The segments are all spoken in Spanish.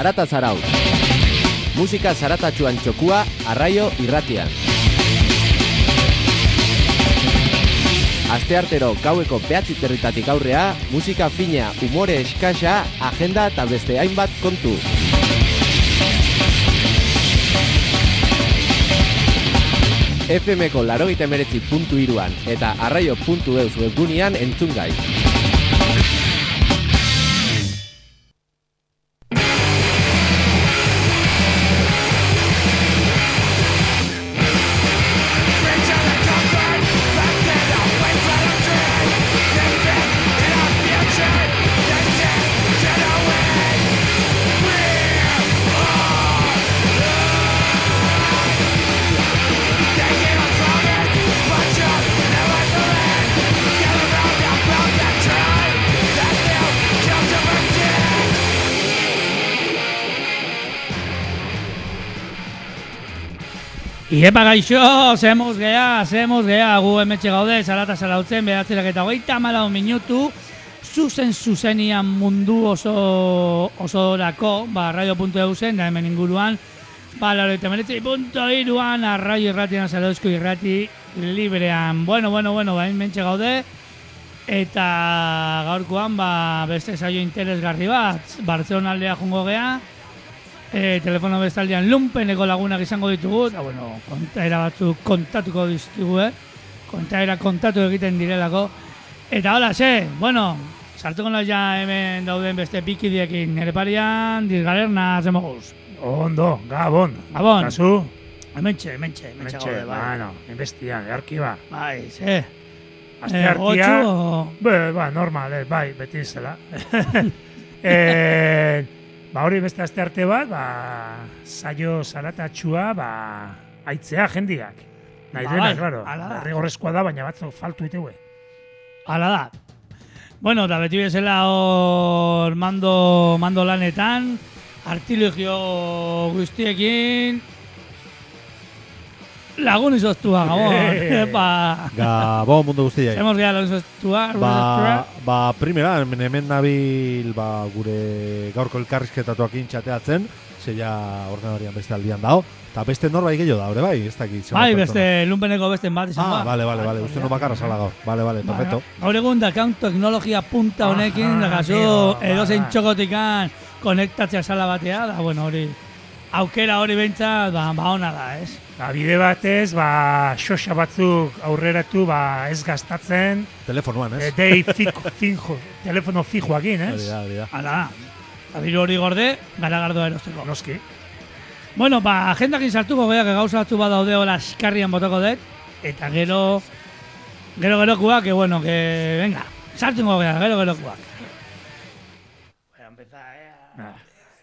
Zarata Zarautz. Musika zaratatxuan txokua Arraio Irratian. Asteartero gaueko 9:00 aurrea, musika fina, umore eskasa, agenda eta beste hainbat kontu. FMko 89.3an eta arraio.eus webgunean entzun gai. Iepa gaixo, zemuz gea, gu emetxe gaude, Zarata Zarautzen, 9:34 zuzenian mundu osorako, radio.eusen, da hemen inguruan, 89.3an, Arraio Irratian, Zarauzko Irrati librean. Bueno, hementxe gaude, eta gaurkoan, beste saio interesgarri bat, Bartzelona aldea jungo gea, telefono bestaldean lumpeneko lagunak izango ditugu, eta kontaera batzuk kontatuko dizkigu, kontaera kontatu egiten direlako. Eta hola, sartuko nahi ja hemen dauden beste pikidiekin, nire parian, dizgalerna zemoguz. Ondo, Gabon. Kasu? Hementxe gaude, bai. Bueno, inbestia, arkiba. Bai, Asteartia, normal, bai, beti zela. Hori beste astearte bat, saio zaratatxua, aitzea jendiak. Nahi dena, claro. Rigorrezkoa da, baina batzuk faltu iteue. Hala da. Bueno, eta beti bezala hor mando lanetan, artilugio guztiekin, lagun izoztua, Gabon. Gabon mundu guztiak. Hemos gea lagun izoztua. Primera, hemen nabil gure gaurko elkarrizketatuak intxateatzen, zeia ordenarian beste aldian dao, eta beste norbait gehiago da, hori bai, ez dakit. Bai, beste lumpeneko beste bat izan da. Vale, uste no bakarra sala gaur. Vale, perfecto. Gaur egun dakant teknologia punta honekin, dakazu, edozein txokotikan konektatzea sala batea, da, hori, aukera hori behintzat, ona da, ez? Bide batez, xoxa batzuk aurreratu, ez gastatzen. Telefonoan, ez? Telefono fijoakin, ez? Hori da. Hala, diru hori gorde, garagardoa erosteko. Noski. Bueno, agendakin sartuko gehiak gauza batzu badaude hola eskarrian botoko dut, eta gerokuak, venga, sartuko gehiak, gerokuak. Voy a empezar,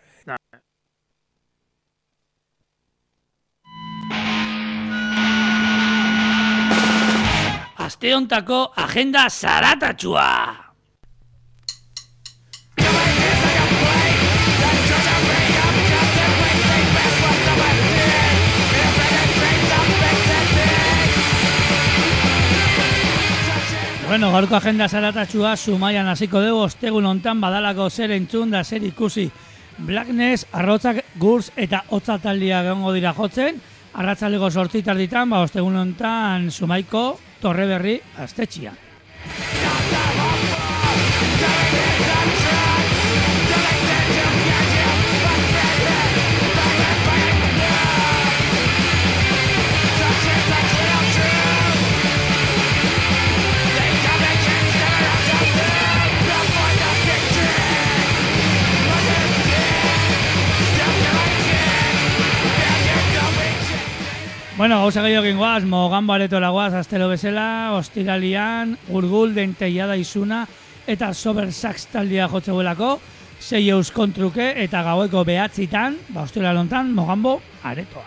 Aste hontako agenda zaratatxua. Gaurko agenda zaratatxua Zumaian hasiko dugu, ostegun hontan badalako zer entzun da zer ikusi. Blackness, Arrotzak, Gurs eta Otzataldiak egongo dira jotzen, arratzaleko 8:00 ostegun hontan Zumaiko Torre Berri Astetxia. Gauza gehiokin guaz, Mogambo Aretola guaz, astero bezala, ostiralian, Urgul, Denteiada Izuna eta Sober Sax taldea jotzeuelako, 6 euskontruke eta gaueko 9:00, ostiralontan, Mogambo Aretoa.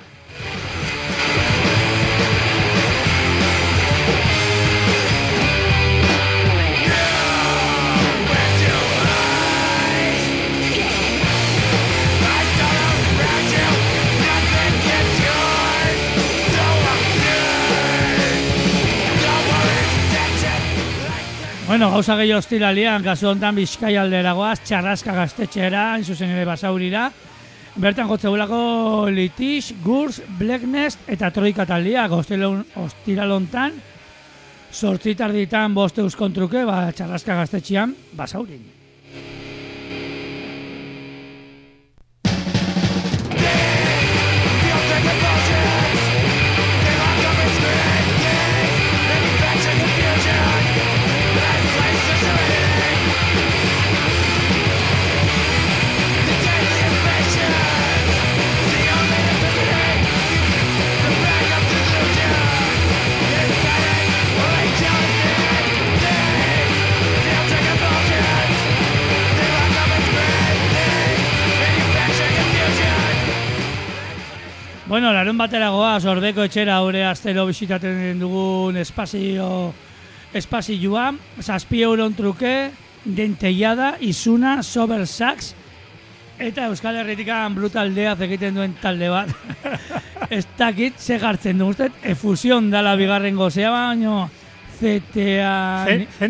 Gauza gehiago ostiralian, kasu honetan Bizkaia aldera goaz, Txarraska gaztetxera, zuzen ere Basaurira, Bertan jotzeulako Litish, Gurs, Blacknest eta Troika taldiak ostiralontan, 8:00 5 euskon truke, txarraska gaztetxian, basaurin. Bueno, larun batera goaz, Orbeko etxera aurre astero bisitaten dugun espazioa, 7 € truke, dentellada, izuna, sober sax, eta Euskal Herritikan Brutal Death egiten duen talde bat. Ez dakit, ze gartzen du, uste, efusion dala bigarren gozea, baino CTA...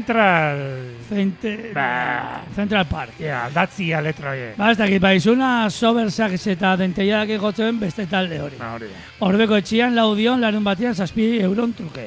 Central Park. Ja, datzia letra hie. Ez dakit, izuna, sober sax eta dentelladak egotzen beste talde hori. Orbeko etxian, laudion, larun batean, 7 € truke.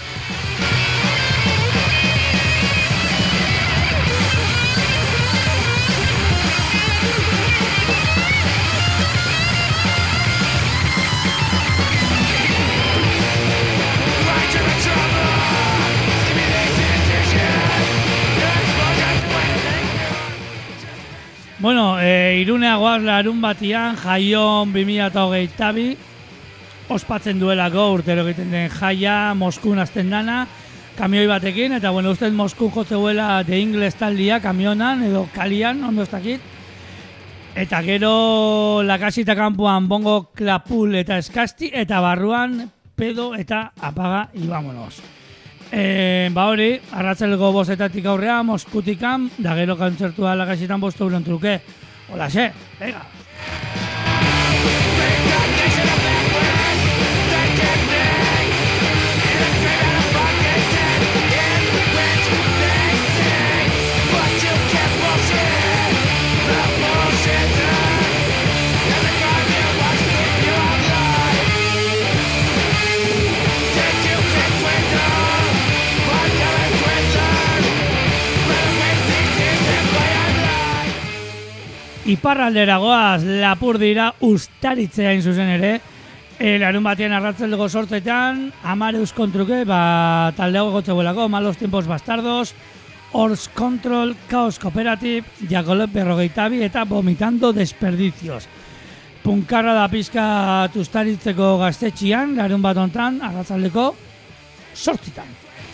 Bueno, Iruneagoaz larun batian, Jaion 2022, ospatzen duelako urtero egiten den jaia, Moskun azten dana, kamioi batekin, eta bueno, uste Moskun jotzeuela The Ingles taldia, kamionan edo kalian, ondo ez dakit. Eta gero lakasita kanpoan bongo klapul eta eskasti, eta barruan pedo eta apaga ibamonos. Hori, arratsaleko 5:00 aurrea, Moskutikan, da gero kontzertua lakasitan 5 € truke. Holaxe, venga! Iparraldera goaz, Lapurdira Ustaritzea hain zuzen ere. Larun batean arratsaleko 8:00, 10 € truke, taldeago gotzeuelako, Malos Tiempos Bastardos, Horse Control, Chaos Cooperative, Jacolet 42 eta Vomitando Desperdicios. Punkarra da pizka Ustaritzeko gaztetxian, larun bat hontan, arratsaldeko 8:00.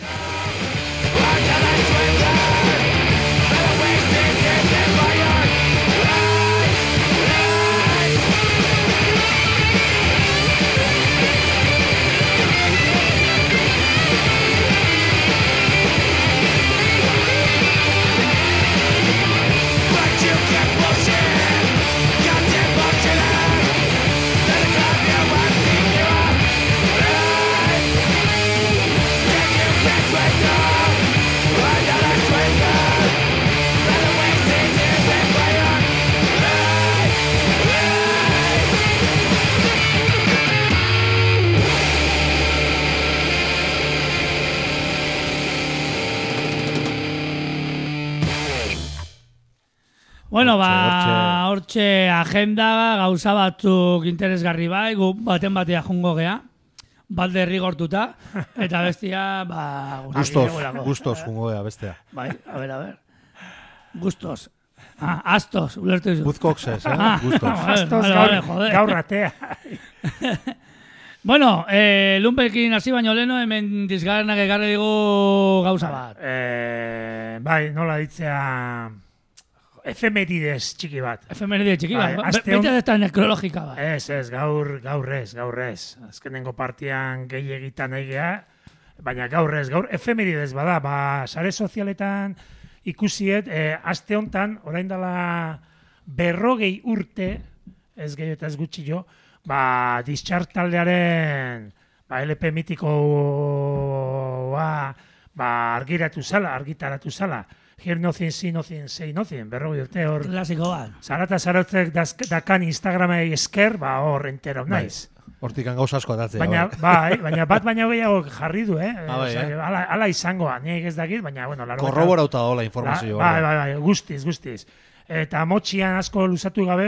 Bueno, hortxe agenda gauza batzuk interesgarri bai, gu baten batea jungo gea, bat derrigortuta, eta bestia, Gustos jungo gea, bestia. Bai, a ver. Gustos. Astos, ulertu izu. Buzkoxes, Gustos. Astos gaur ratea. Bueno, Lumpekin hasi baino leno, hemen dizgarrenak ekarri digu gauza bat. Bai, nola ditzea... Efemerides txiki bat. Bete desta nekrologika bat. Ez, gaur ez. Azkenengo partian gehiagitan egea, baina gaur efemerides bada, sare sozialetan ikusiet, aste hontan, orain dela 40 urte, ez gehiago eta ez gutxi jo, Discharge taldearen LP mitikoa argitaratu zala, Hear Nothing, See Nothing, Say Nothing, 40 urte hor. Klasiko bat. Zarata zarotzek dakan Instagramei esker, hor entero naiz. Hortikan gauza asko atatze. Baina bat baina gehiago jarri du, bai, Ala izangoa, nik ez dakit, baina, bueno, korroborauta dola informazio. Bai, guztiz. Eta motxian asko luzatu gabe,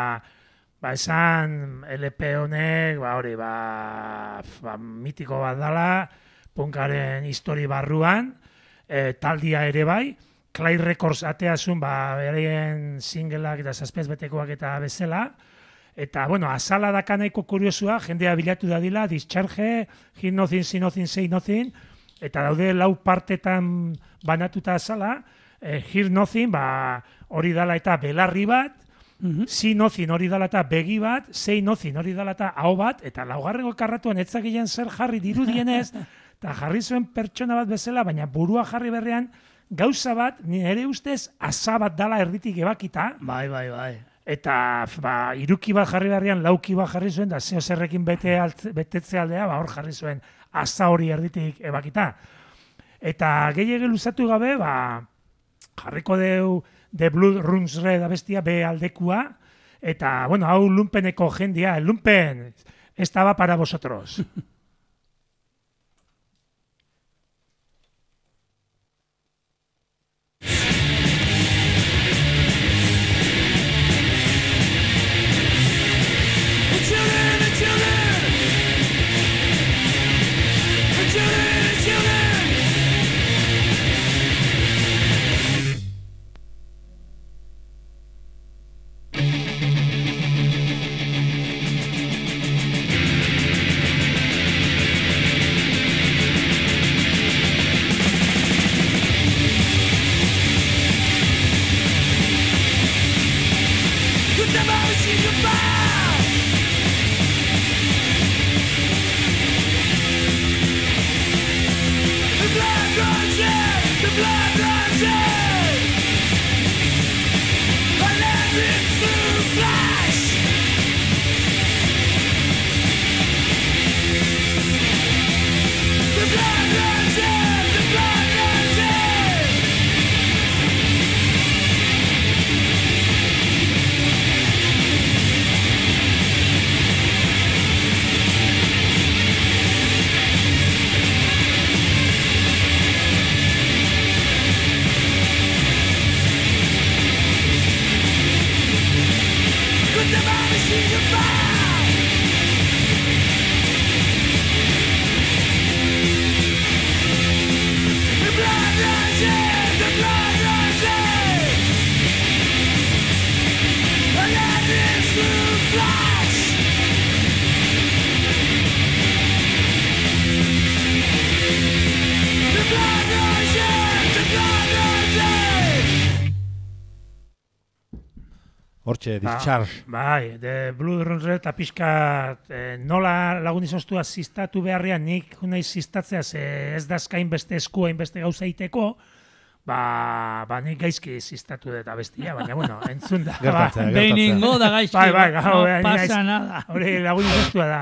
esan LP honek, hori, mitiko bat dala, punkaren histori barruan, taldia ere bai, Clyde Records ateazun, bereen singleak eta zazpez betekoak eta bezala, eta, bueno, azala dakanaiko kuriosua, jendea bilatu dadila, Discharge, Hear Nothing, See Nothing, Say Nothing, eta daude 4 partetan banatuta azala, Hear Nothing, hori dala eta belarri bat, See Nothing hori dala eta begi bat, Say Nothing hori dala eta hau bat, eta laugarrengo karratuan etzakilean zer jarri dirudienez, eta jarri zuen pertsona bat bezala, baina burua jarri berrean, gauza bat, nire ustez, asa bat dala erditik ebakita. Bai. Eta iruki bat jarri berrean, lauki bat jarri zuen, da zeo zerrekin betetze aldea, hor jarri zuen asa hori erditik ebakita. Eta gehiago luzatu gabe, jarriko deu The Blood Runs Red abestia B aldekua, eta, bueno, hau lumpeneko jendia, lumpen, estaba para vosotros. Hortxe, Discharge. Bai, The Blood Runs Red eta pixka nola lagun izoztua ziztatu beharrean, nik nahi ziztatzea ez dazkain beste eskua, beste gauza iteko, nik gaizki ziztatu dut abestia, baina, bueno, entzun da. Gertatzea. Behiningo da gaizki, no pasa nada. Hori lagun izoztua da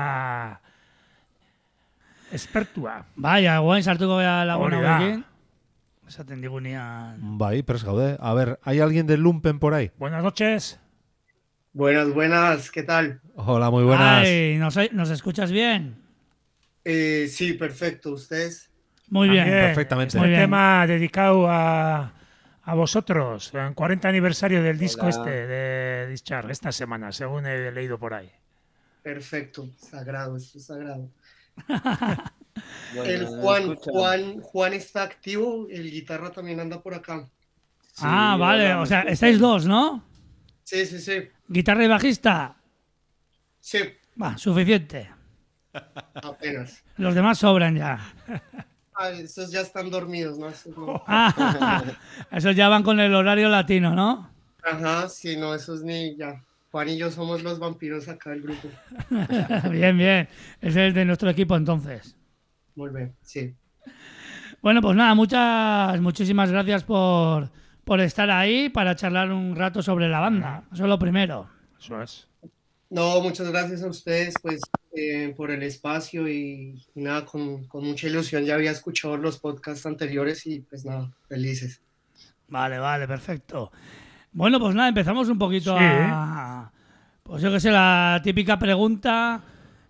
espertua. Bai, guain sartuko gara lagun Hori da. hauekin. Esaten digunean. Bai, pres gaude. A ver, ¿hay alguien de Lumpen por ahí? Buenas noches. Buenas, ¿qué tal? Hola, muy buenas. Ay, ¿nos escuchas bien? Sí, perfecto. ¿Ustedes? Muy bien. Perfectamente. Este Muy bien. tema dedicado a vosotros, en 40 aniversario del disco Hola. de Discharge, esta semana, según he leído por ahí. Perfecto. Sagrado, esto es sagrado. Bueno, El Juan está activo, el guitarra también anda por acá. Sí, Vale, hola, o sea, ¿me estáis escuchan? dos, ¿no? Sí. Guitarra y bajista. Sí, Suficiente. apenas. Los demás sobran ya. Esos ya están dormidos, ¿no? Esos no. Esos ya van con el horario latino, ¿no? Ajá, sí, no, esos ni ya. Juan y yo somos los vampiros acá del grupo. Bien. Ese es de nuestro equipo entonces. Muy bien, sí. Bueno, pues nada, muchísimas gracias por estar ahí para charlar un rato sobre la banda. Eso es lo primero. Eso es. No, muchas gracias a ustedes, pues, por el espacio y nada, con mucha ilusión. Ya había escuchado los podcasts anteriores y pues nada, felices. Vale, perfecto. Bueno, pues nada, empezamos un poquito Sí. Pues yo que sé, la típica pregunta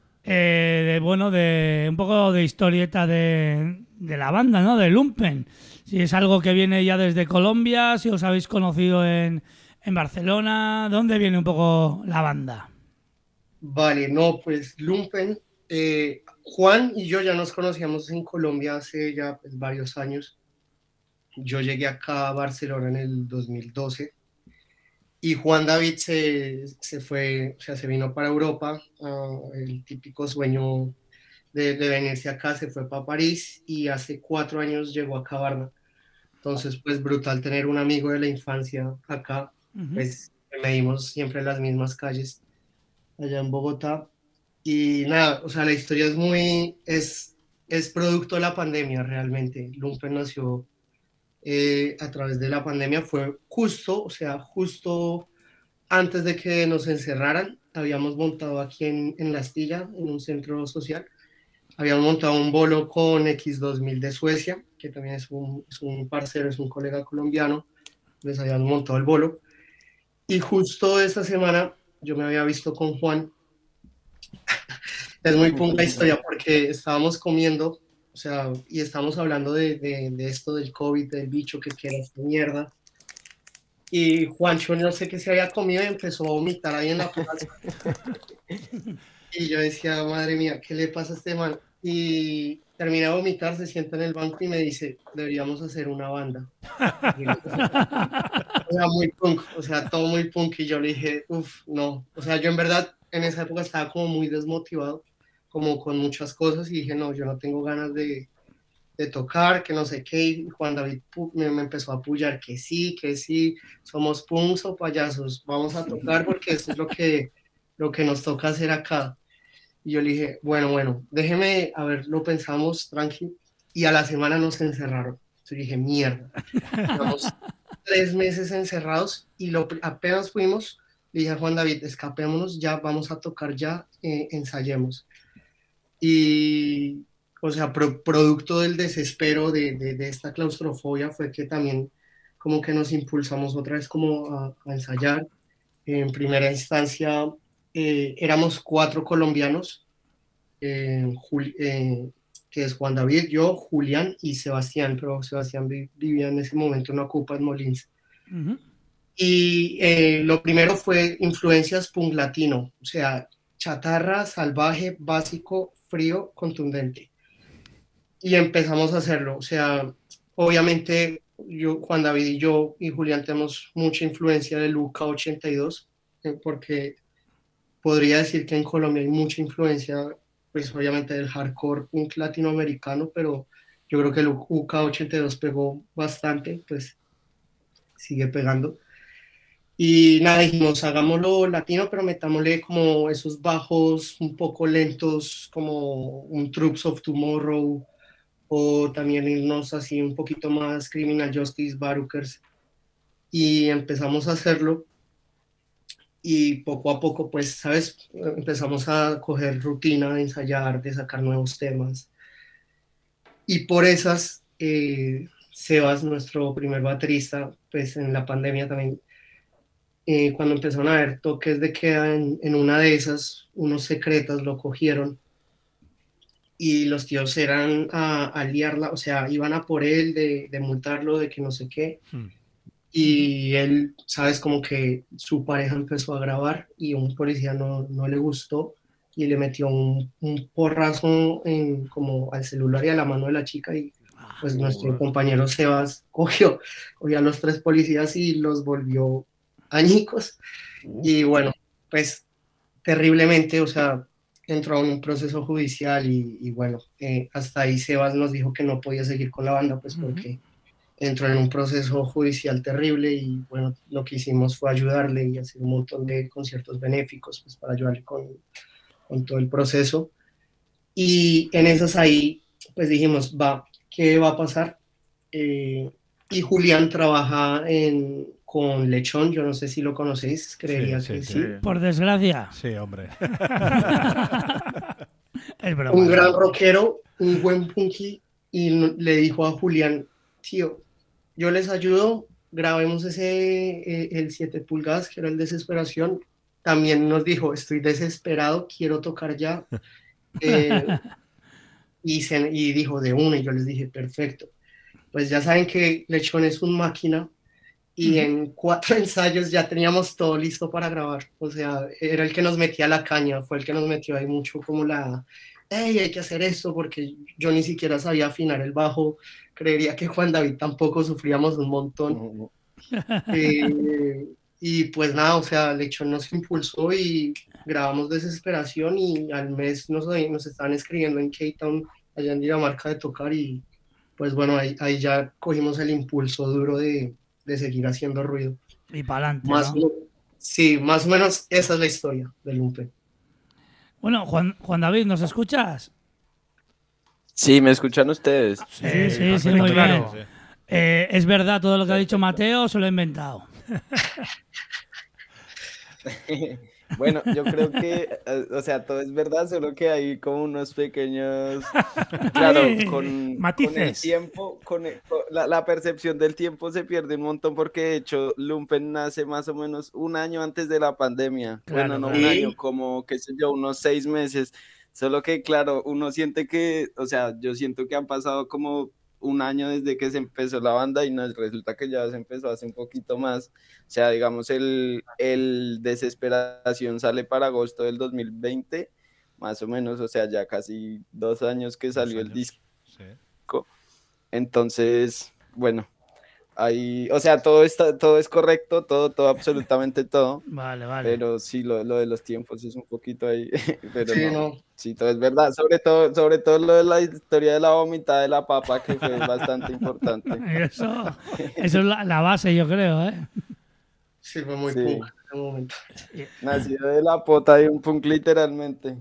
de un poco de historieta de la banda, ¿no? De Lumpen. Si es algo que viene ya desde Colombia, si os habéis conocido en Barcelona, ¿dónde viene un poco la banda? Vale, no, pues Lumpen, Juan y yo ya nos conocíamos en Colombia hace ya pues, varios años. Yo llegué acá a Barcelona en el 2012 y Juan David se fue, o sea, se vino para Europa, el típico sueño de venirse acá, se fue para París y hace 4 años llegó a Cabarna. Entonces, pues brutal tener un amigo de la infancia acá, pues medimos siempre las mismas calles allá en Bogotá. Y nada, o sea, la historia es producto de la pandemia realmente. Lumpen nació a través de la pandemia, fue justo, o sea, justo antes de que nos encerraran, habíamos montado aquí en La Astilla, en un centro social, habíamos montado un bolo con X2000 de Suecia, que también es un parcero, es un colega colombiano, les habíamos montado el bolo. Y justo esta semana yo me había visto con Juan. Es muy punta historia porque estábamos comiendo, o sea, y estábamos hablando de esto del COVID, del bicho que era esta mierda. Y Juancho no sé qué se había comido y empezó a vomitar ahí en la plaza. Y yo decía, madre mía, ¿qué le pasa a este man? Y termina de vomitar, se sienta en el banco y me dice, deberíamos hacer una banda. O sea, muy punk, o sea, todo muy punk. Y yo le dije, uff, no. O sea, yo en verdad en esa época estaba como muy desmotivado, como con muchas cosas, y dije, no, yo no tengo ganas de tocar, que no sé qué. Y Juan David me empezó a apoyar, que sí, somos punks o payasos, vamos a tocar porque eso es lo que nos toca hacer acá. Y yo le dije, bueno, déjeme, a ver, lo pensamos, tranqui. Y a la semana nos encerraron. Entonces dije, mierda. Llevamos 3 meses encerrados y apenas fuimos, le dije a Juan David, escapémonos ya, vamos a tocar ya, ensayemos. Y, o sea, producto del desespero de esta claustrofobia fue que también como que nos impulsamos otra vez como a ensayar. En primera instancia éramos 4 colombianos, que es Juan David, yo, Julián y Sebastián, pero Sebastián vivía en ese momento en Ocupa en Molins. Y lo primero fue influencias punk latino, o sea, chatarra, salvaje, básico, frío, contundente. Y empezamos a hacerlo, o sea, obviamente Juan David y yo y Julián tenemos mucha influencia de Luca 82, porque podría decir que en Colombia hay mucha influencia, pues obviamente del hardcore punk latinoamericano, pero yo creo que el UK82 pegó bastante, pues sigue pegando. Y nada, dijimos, hagámoslo latino, pero metámosle como esos bajos un poco lentos, como un Troops of Tomorrow, o también irnos así un poquito más Criminal Justice, Barookers. Y empezamos a hacerlo. Y poco a poco, pues, ¿sabes? Empezamos a coger rutina, de ensayar, de sacar nuevos temas. Y por esas, Sebas, nuestro primer baterista, pues en la pandemia también, cuando empezaron a haber toques de queda en una de esas, unos secretas lo cogieron y los tíos eran a liarla, o sea, iban a por él de multarlo, de que no sé qué. Y él, sabes, como que su pareja empezó a grabar y un policía no le gustó y le metió un porrazo como al celular y a la mano de la chica y pues nuestro compañero Sebas cogió a los 3 policías y los volvió añicos y bueno, pues terriblemente, o sea, entró en un proceso judicial y bueno, hasta ahí Sebas nos dijo que no podía seguir con la banda pues porque entró en un proceso judicial terrible y bueno, lo que hicimos fue ayudarle y hacer un montón de conciertos benéficos pues para ayudarle con todo el proceso. Y en esas ahí pues dijimos, ¿qué va a pasar? Y Julián trabaja con Lechón, yo no sé si lo conocéis, creería que sí. Por desgracia. Sí, hombre. Es broma. Un gran rockero, un buen punky y le dijo a Julián, tío, yo les ayudo, grabemos el 7 pulgadas, que era el Desesperación. También nos dijo, estoy desesperado, quiero tocar ya. Y dijo de una, y yo les dije, perfecto. Pues ya saben que Lechón es un máquina, y en 4 ensayos ya teníamos todo listo para grabar. O sea, era el que nos metía la caña, fue el que nos metió ahí mucho como hey, hay que hacer esto, porque yo ni siquiera sabía afinar el bajo. Creería que Juan David tampoco, sufríamos un montón. Y pues nada, o sea, Lechón nos impulsó y grabamos Desesperación, y al mes nos estaban escribiendo en K-Town, allá en Dinamarca, de tocar, y pues bueno, ahí ya cogimos el impulso duro de seguir haciendo ruido. Y para adelante, ¿no? Sí, más o menos esa es la historia del Lumpen. Bueno, Juan David, ¿nos escuchas? Sí, ¿me escuchan ustedes? Sí, muy claro. Bien. ¿Es verdad todo lo que ha dicho Mateo o se lo ha inventado? Bueno, yo creo que, o sea, todo es verdad, solo que hay como unos pequeños, claro, con el tiempo, la percepción del tiempo se pierde un montón, porque de hecho Lumpen nace más o menos un año antes de la pandemia. Claro, bueno, no un año, como, qué sé yo, unos 6 meses, solo que, claro, uno siente que, o sea, yo siento que han pasado como un año desde que se empezó la banda, y nos resulta que ya se empezó hace un poquito más. O sea, digamos, el Desesperación sale para agosto del 2020, más o menos, o sea, ya casi 2 años que salió el disco. Sí. Entonces, bueno, ahí, o sea, todo es correcto, todo, absolutamente todo. Vale. Pero sí, lo de los tiempos es un poquito ahí, pero sí, no. Sí, todo es verdad, sobre todo lo de la historia de la vomitada de la papa, que fue bastante importante. Eso es la base, yo creo, ¿eh? Sí, fue muy punk en ese momento. Nació de la pota de un punk, literalmente.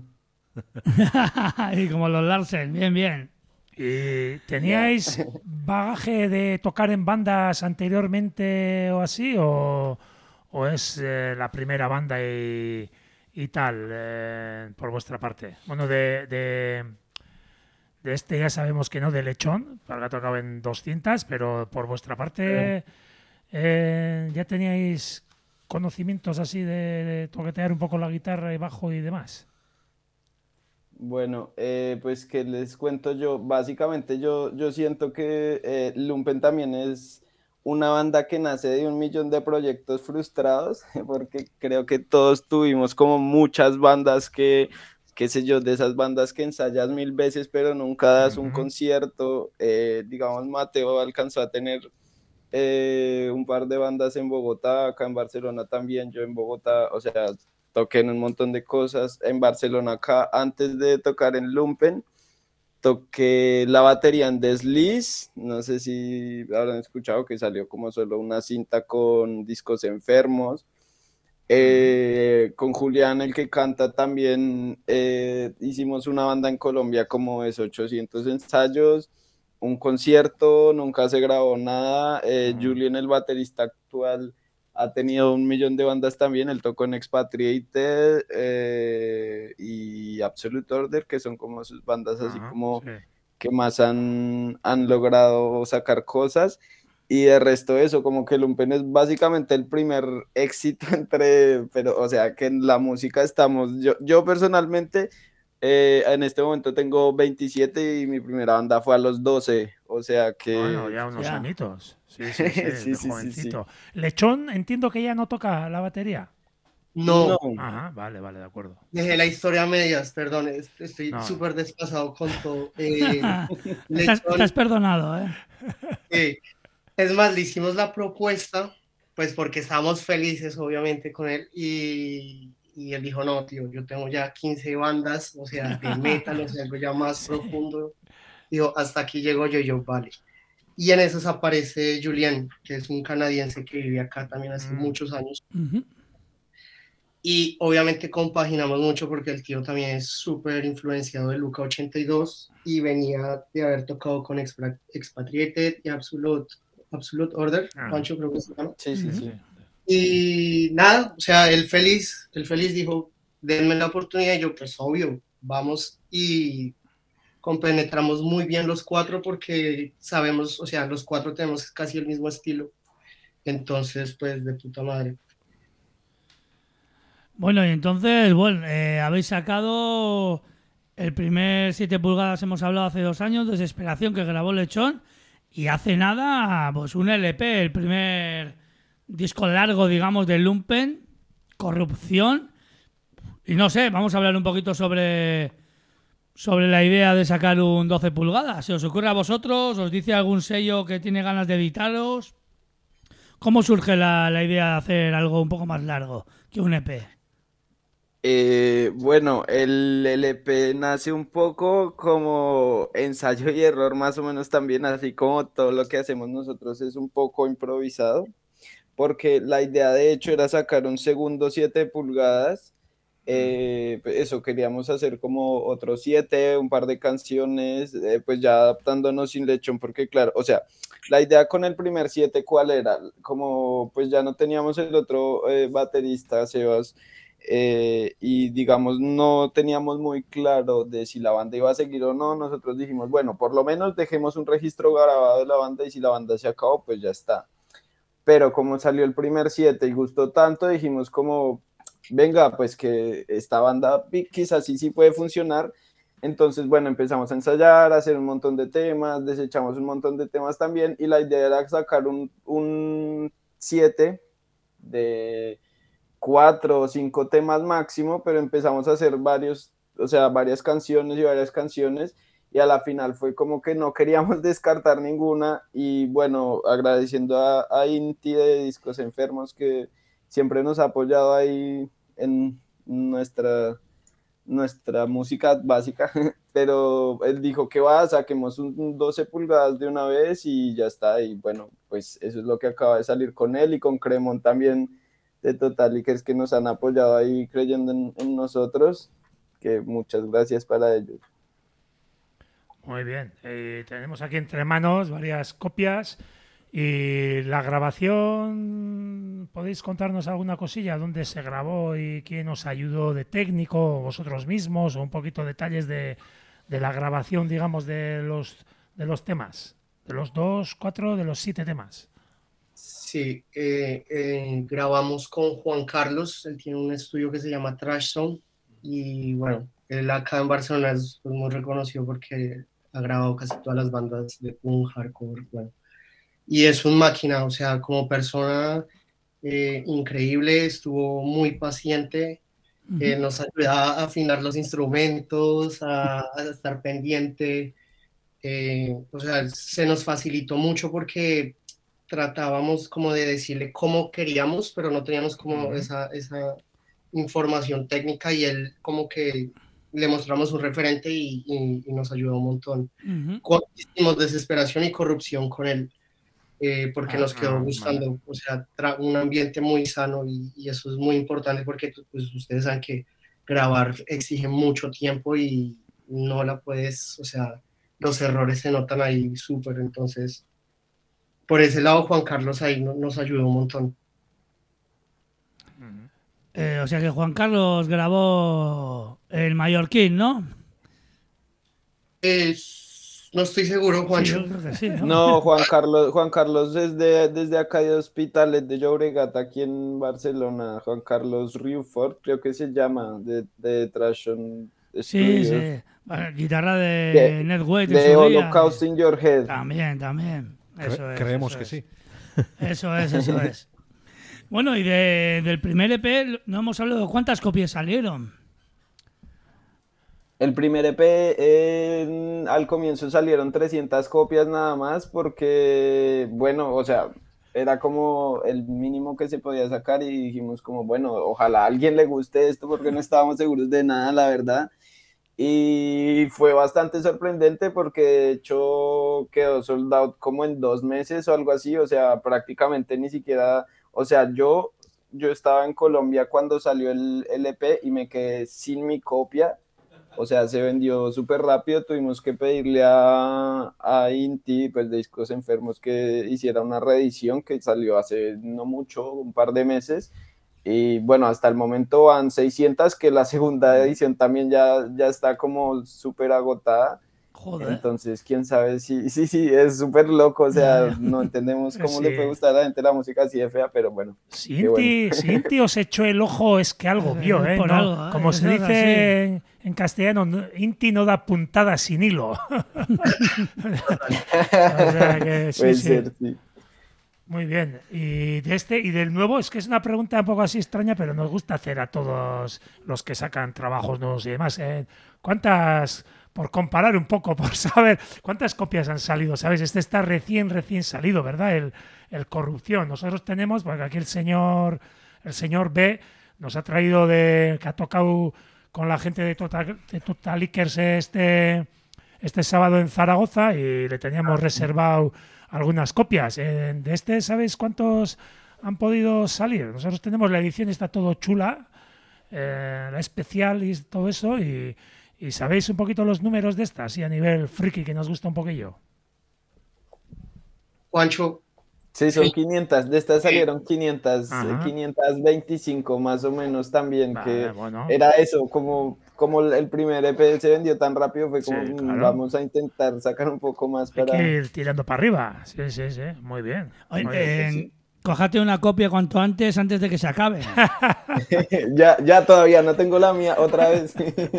Y como los Larsen, bien. ¿Y teníais bagaje de tocar en bandas anteriormente o así? ¿O es la primera banda y tal, por vuestra parte? Bueno, de este ya sabemos que no, de Lechón, porque ha tocado en 200, pero por vuestra parte, ¿ya teníais conocimientos así de toquetear un poco la guitarra y bajo y demás? Bueno, pues que les cuento yo. Básicamente yo siento que Lumpen también es una banda que nace de 1.000.000 de proyectos frustrados, porque creo que todos tuvimos como muchas bandas qué sé yo, de esas bandas que ensayas 1000 veces pero nunca das un concierto. Digamos, Mateo alcanzó a tener un par de bandas en Bogotá, acá en Barcelona también, yo en Bogotá, o sea, toqué en un montón de cosas. En Barcelona acá, antes de tocar en Lumpen, toqué la batería en Desliz, no sé si habrán escuchado que salió como solo una cinta con Discos Enfermos. Con Julián, el que canta también, hicimos una banda en Colombia como es 800 ensayos, un concierto, nunca se grabó nada. Julián, el baterista actual, ha tenido 1.000.000 de bandas también. Él tocó en Expatriated y Absolute Order, que son como sus bandas así como que más han logrado sacar cosas. Y de resto de eso, como que Lumpen es básicamente el primer éxito pero, o sea, que en la música estamos, yo personalmente, en este momento tengo 27 y mi primera banda fue a los 12, o sea que... Bueno, ya unos añitos. Sí, jovencito. Lechón, entiendo que ya no toca la batería. No. Ajá, vale, de acuerdo. Dejé la historia a medias, perdón, estoy súper desfasado con todo. Estás perdonado, ¿eh? Es más, le hicimos la propuesta, pues porque estábamos felices, obviamente, con él, y él dijo, no, tío, yo tengo ya 15 bandas, o sea, de metal, o sea, algo ya más profundo. Dijo, hasta aquí llego yo, vale. Y en eso aparece Julián, que es un canadiense que vive acá también hace muchos años. Y obviamente compaginamos mucho porque el tío también es súper influenciado de Luca 82 y venía de haber tocado con Expatriated y Absolute Order, Pancho creo que se llama. Sí. Y nada, o sea, el feliz dijo, denme la oportunidad, y yo pues obvio, vamos, y compenetramos muy bien los 4 porque sabemos, o sea, los 4 tenemos casi el mismo estilo. Entonces, pues de puta madre. Bueno, y entonces, bueno, habéis sacado el primer 7 pulgadas, hemos hablado hace 2 años, Desesperación, que grabó Lechón, y hace nada, pues un LP, el primer disco largo, digamos, de Lumpen, Corrupción. Y no sé, vamos a hablar un poquito sobre la idea de sacar un 12 pulgadas. ¿Se os ocurre a vosotros? ¿Os dice algún sello que tiene ganas de editaros? ¿Cómo surge la idea de hacer algo un poco más largo que un EP? Bueno, el LP nace un poco como ensayo y error más o menos también, así como todo lo que hacemos nosotros es un poco improvisado, porque la idea de hecho era sacar un segundo 7 pulgadas. Eso, queríamos hacer como otros 7, un par de canciones, pues ya adaptándonos sin Lechón, porque claro, o sea, la idea con el primer 7, ¿cuál era? Como pues ya no teníamos el otro baterista, Sebas, y digamos no teníamos muy claro de si la banda iba a seguir o no, nosotros dijimos, bueno, por lo menos dejemos un registro grabado de la banda y si la banda se acabó, pues ya está. Pero como salió el primer 7 y gustó tanto, dijimos como, venga, pues que esta banda quizás sí puede funcionar. Entonces, bueno, empezamos a ensayar, a hacer un montón de temas, desechamos un montón de temas también y la idea era sacar un 7 de 4 o 5 temas máximo, pero empezamos a hacer varios, o sea, varias canciones y a la final fue como que no queríamos descartar ninguna y bueno, agradeciendo a Inti de Discos Enfermos que siempre nos ha apoyado ahí en nuestra música básica, pero él dijo que saquemos un 12 pulgadas de una vez y ya está, y bueno, pues eso es lo que acaba de salir con él y con Cremon también de Total y que es que nos han apoyado ahí creyendo en nosotros, que muchas gracias para ellos. Muy bien. Tenemos aquí entre manos varias copias y la grabación, ¿podéis contarnos alguna cosilla? ¿Dónde se grabó y quién os ayudó de técnico, vosotros mismos, o un poquito detalles de la grabación, digamos, de los temas? De los 2, 4, de los 7 temas. Sí, grabamos con Juan Carlos, él tiene un estudio que se llama Trash Zone y bueno, él acá en Barcelona es muy reconocido porque ha grabado casi todas las bandas de punk, hardcore, bueno, y es un máquina, o sea, como persona increíble, estuvo muy paciente, nos ayudaba a afinar los instrumentos, a estar pendiente, o sea, se nos facilitó mucho porque tratábamos como de decirle cómo queríamos, pero no teníamos como esa información técnica y él como que le mostramos un referente y nos ayudó un montón. Hicimos Desesperación y Corrupción con él, porque nos quedó gustando, vale. O sea, un ambiente muy sano y eso es muy importante porque pues, ustedes saben que grabar exige mucho tiempo y no la puedes, o sea, los errores se notan ahí súper, entonces por ese lado Juan Carlos ahí nos ayudó un montón. O sea que Juan Carlos grabó el Mallorquín, ¿no? No estoy seguro, Juancho. Sí, yo creo que sí, ¿no? No, Juan Carlos desde acá de Hospitalet de Llobregat, aquí en Barcelona, Juan Carlos Riufort, creo que se llama, de Trashon Sí, Studios. sí. Bueno, guitarra de Netweight en De su día. Holocaust in Your Head. También. Eso es. Creemos eso que es. sí. Eso es. Bueno, y del primer EP no hemos hablado de cuántas copias salieron. El primer EP al comienzo salieron 300 copias nada más porque, bueno, o sea, era como el mínimo que se podía sacar y dijimos como, bueno, ojalá a alguien le guste esto porque no estábamos seguros de nada, la verdad. Y fue bastante sorprendente porque de hecho quedó sold out como en 2 meses o algo así, o sea, prácticamente ni siquiera, o sea, yo estaba en Colombia cuando salió el EP y me quedé sin mi copia. O sea, se vendió súper rápido, tuvimos que pedirle a Inti, pues de Discos Enfermos, que hiciera una reedición que salió hace no mucho, un par de meses. Y bueno, hasta el momento van 600, que la segunda edición también ya está como súper agotada. Joder. Entonces, quién sabe sí, es súper loco, o sea, no entendemos cómo le puede gustar a la gente la música así de fea, pero bueno. Si Inti os echó el ojo, es que algo vio, ¿eh? Por No, algo, como se dice en castellano, Inti no da puntada sin hilo. O sea que Puede ser, sí. Muy bien. Y del nuevo, es que es una pregunta un poco así extraña, pero nos gusta hacer a todos los que sacan trabajos nuevos y demás. ¿Cuántas, por comparar un poco, por saber cuántas copias han salido? ¿Sabes? Este está recién salido, ¿verdad? El Corrupción. Nosotros tenemos, porque aquí el señor B nos ha traído que ha tocado con la gente de Total Lickers este sábado en Zaragoza y le teníamos reservado algunas copias. De este, ¿sabes cuántos han podido salir? Nosotros tenemos la edición, está todo chula, la especial y todo eso, y ¿sabéis un poquito los números de estas? Y a nivel friki, que nos gusta un poquillo. Juancho. Sí, son 500, de estas salieron 525 más o menos también, que bueno. Era eso, como el primer EP se vendió tan rápido, fue como claro. Vamos a intentar sacar un poco más para... Hay que ir tirando para arriba, sí, muy bien. Sí. Cójate una copia cuanto antes de que se acabe. ya todavía no tengo la mía, otra vez.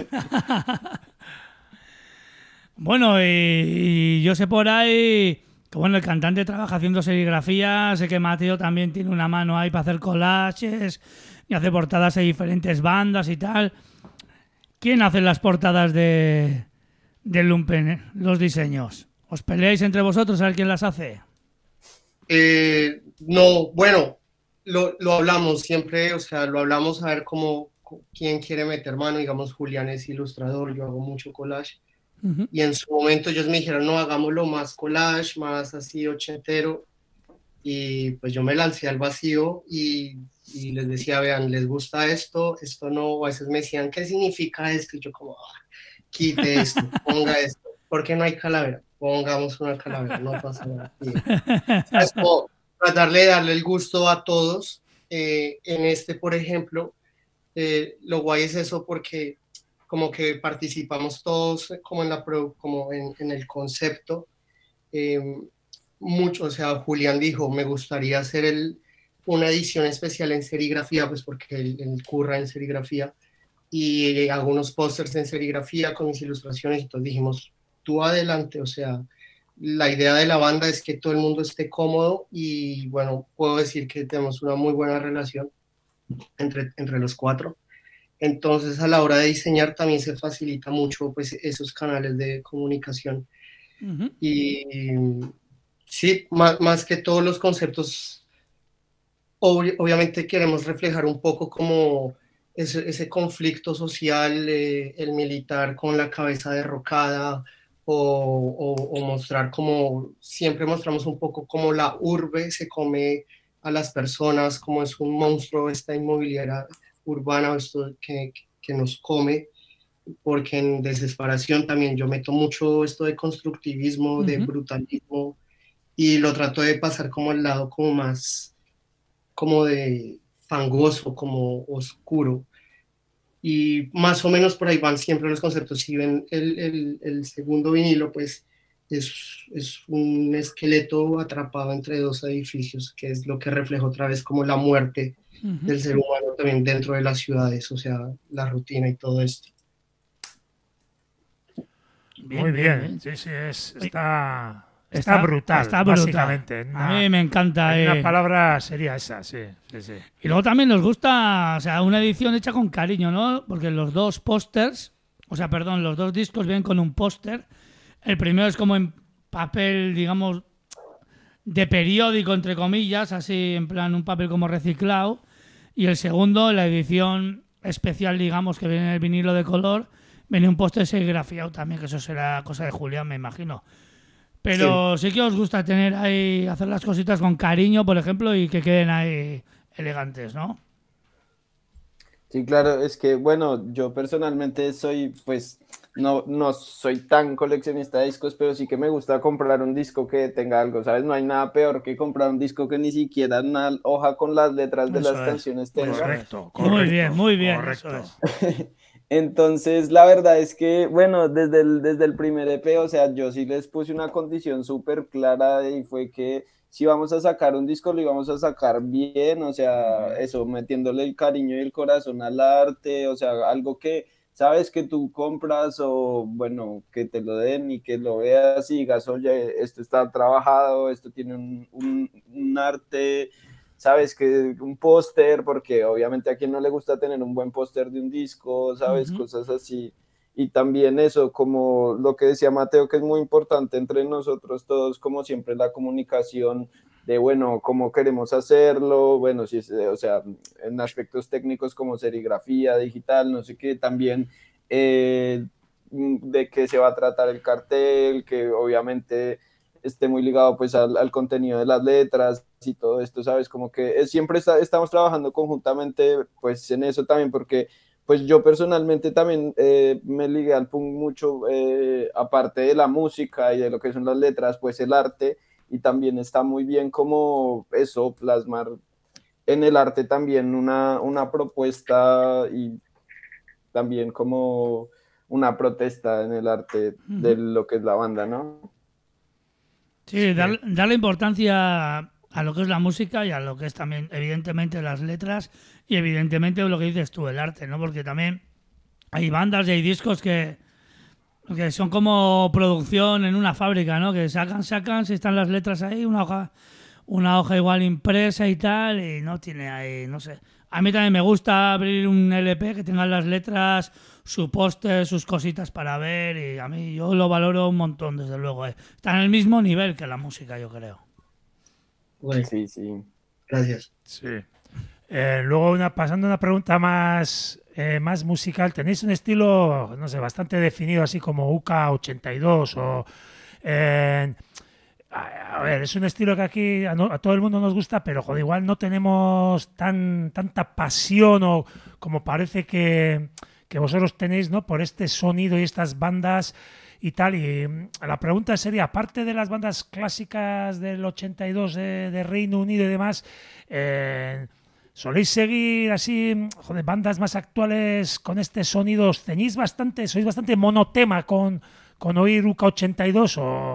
Bueno, y yo sé por ahí... Que bueno, el cantante trabaja haciendo serigrafía, sé que Mateo también tiene una mano ahí para hacer collages y hace portadas de diferentes bandas y tal. ¿Quién hace las portadas de Lumpen, los diseños? ¿Os peleáis entre vosotros a ver quién las hace? No, bueno, lo hablamos siempre, o sea, lo hablamos a ver quién quiere meter mano. Digamos, Julián es ilustrador, yo hago mucho collage. Uh-huh. Y en su momento ellos me dijeron, no, hagámoslo más collage, más así ochentero. Y pues yo me lancé al vacío y les decía, vean, ¿les gusta esto? Esto no. A veces me decían, ¿qué significa esto? Y yo como, quite esto, ponga esto. ¿Por qué no hay calavera? Pongamos una calavera, no pasa nada. Es como tratarle de darle el gusto a todos. En este, por ejemplo, lo guay es eso porque como que participamos todos como en el concepto. Mucho, o sea, Julián dijo, me gustaría hacer una edición especial en serigrafía, pues porque él curra en serigrafía, y hago unos pósters en serigrafía con mis ilustraciones, y entonces dijimos, tú adelante, o sea, la idea de la banda es que todo el mundo esté cómodo, y bueno, puedo decir que tenemos una muy buena relación entre los cuatro. Entonces, a la hora de diseñar también se facilita mucho pues, esos canales de comunicación. Uh-huh. Y sí, más que todos los conceptos, obviamente queremos reflejar un poco como ese conflicto social, el militar con la cabeza derrocada, o mostrar como, siempre mostramos un poco como la urbe se come a las personas, como es un monstruo esta inmobiliaria urbana, esto que nos come, porque en Desesperación también yo meto mucho esto de constructivismo, uh-huh. de brutalismo, y lo trato de pasar como al lado como más como de fangoso, como oscuro, y más o menos por ahí van siempre los conceptos. Si ven el segundo vinilo, pues es un esqueleto atrapado entre dos edificios, que es lo que refleja otra vez como la muerte uh-huh. del ser humano también dentro de las ciudades, o sea, la rutina y todo esto. Muy bien. Sí, está brutal, básicamente. A mí me encanta. Una palabra sería esa, sí. Y luego también nos gusta, o sea, una edición hecha con cariño, ¿no? Porque los dos pósters, los dos discos vienen con un póster. El primero es como en papel, digamos, de periódico, entre comillas, así en plan un papel como reciclado. Y el segundo, la edición especial, digamos, que viene en el vinilo de color, viene un póster serigrafiado también, que eso será cosa de Julián, me imagino. Pero sí que os gusta tener ahí, hacer las cositas con cariño, por ejemplo, y que queden ahí elegantes, ¿no? Sí, claro, es que, bueno, yo personalmente soy, pues, no soy tan coleccionista de discos, pero sí que me gusta comprar un disco que tenga algo, ¿sabes? No hay nada peor que comprar un disco que ni siquiera una hoja con las letras de las canciones tenga. Correcto. Muy bien, correcto. Eso es. Entonces, la verdad es que, bueno, desde el primer EP, o sea, yo sí les puse una condición súper clara y fue que si vamos a sacar un disco, lo íbamos a sacar bien, o sea, eso, metiéndole el cariño y el corazón al arte, o sea, algo que sabes que tú compras o, bueno, que te lo den y que lo veas y digas, oye, esto está trabajado, esto tiene un arte, sabes que un póster, porque obviamente a quien no le gusta tener un buen póster de un disco, sabes, cosas así. Y también eso, como lo que decía Mateo, que es muy importante entre nosotros todos, como siempre la comunicación de, bueno, cómo queremos hacerlo, bueno, si es, o sea, en aspectos técnicos como serigrafía, digital, no sé qué, también de qué se va a tratar el cartel, que obviamente esté muy ligado pues al contenido de las letras y todo esto, ¿sabes? Como que siempre estamos trabajando conjuntamente pues en eso también, porque pues yo personalmente también me ligué al punk mucho, aparte de la música y de lo que son las letras, pues el arte, y también está muy bien como eso, plasmar en el arte también una propuesta y también como una protesta en el arte de lo que es la banda, ¿no? Sí, darle importancia a lo que es la música y a lo que es también, evidentemente, las letras y, evidentemente, lo que dices tú, el arte, ¿no? Porque también hay bandas y hay discos que son como producción en una fábrica, ¿no? Que sacan, si están las letras ahí, una hoja igual impresa y tal, y no tiene ahí, no sé. A mí también me gusta abrir un LP que tenga las letras, su póster, sus cositas para ver, y a mí yo lo valoro un montón, desde luego. Está en el mismo nivel que la música, yo creo. Bueno, Sí, sí. gracias. Sí. Luego, pasando a una pregunta más musical, ¿tenéis un estilo, no sé, bastante definido, así como UK 82 o... a ver, es un estilo que aquí a todo el mundo nos gusta, pero joder, igual no tenemos tanta pasión o como parece que vosotros tenéis, ¿no? Por este sonido y estas bandas y tal. Y la pregunta sería, aparte de las bandas clásicas del 82 de Reino Unido y demás, ¿soléis seguir así, joder, bandas más actuales con este sonido? ¿Os ceñís bastante, sois bastante monotema con oír UK 82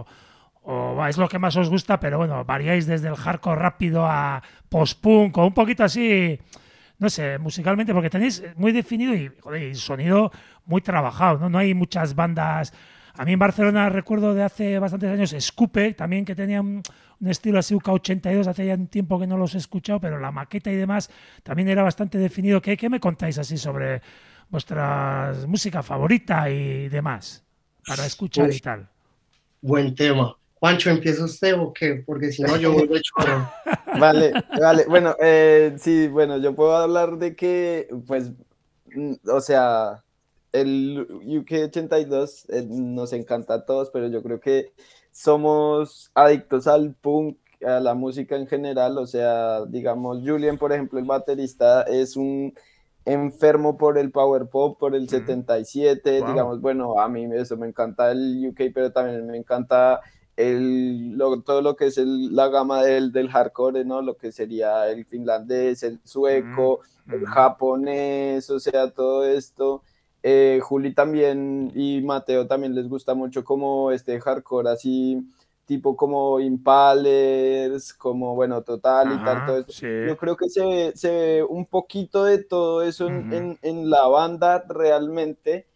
o es lo que más os gusta, pero bueno, variáis desde el hardcore rápido a post-punk o un poquito así, no sé, musicalmente, porque tenéis muy definido y, joder, y sonido muy trabajado, ¿no? No hay muchas bandas. A mí en Barcelona recuerdo de hace bastantes años Scupe, también que tenían un estilo así UK82, hace ya un tiempo que no los he escuchado, pero la maqueta y demás también era bastante definido. ¿Qué me contáis así sobre vuestra música favorita y demás para escuchar y Uf, tal? buen tema. Juancho, ¿empieza usted o qué? Porque si no, yo voy de choro. Vale, vale. Bueno, sí, bueno, yo puedo hablar de que, pues, o sea, el UK 82 nos encanta a todos, pero yo creo que somos adictos al punk, a la música en general. O sea, digamos, Julian, por ejemplo, el baterista, es un enfermo por el power pop, por el 77, Wow. digamos, bueno, a mí eso me encanta el UK, pero también me encanta todo lo que es la gama del hardcore, ¿no? Lo que sería el finlandés, el sueco, el japonés, o sea, todo esto. Juli también y Mateo también les gusta mucho como este hardcore así, tipo como Impalers, como, bueno, Totalitar, todo Ajá, esto. sí. Yo creo que se ve un poquito de todo eso en la banda realmente,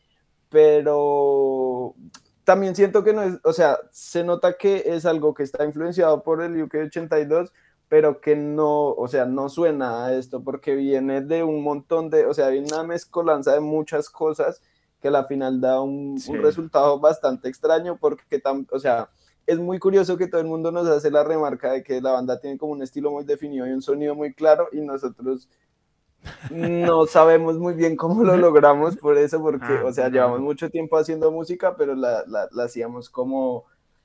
pero también siento que no es, o sea, se nota que es algo que está influenciado por el UK 82, pero que no, o sea, no suena a esto porque viene de un montón de, o sea, hay una mezcolanza de muchas cosas que a la final da Sí. un resultado bastante extraño porque, o sea, es muy curioso que todo el mundo nos hace la remarca de que la banda tiene como un estilo muy definido y un sonido muy claro y nosotros no sabemos muy bien cómo lo logramos por eso, porque, o sea, llevamos No. mucho tiempo haciendo música, pero la hacíamos como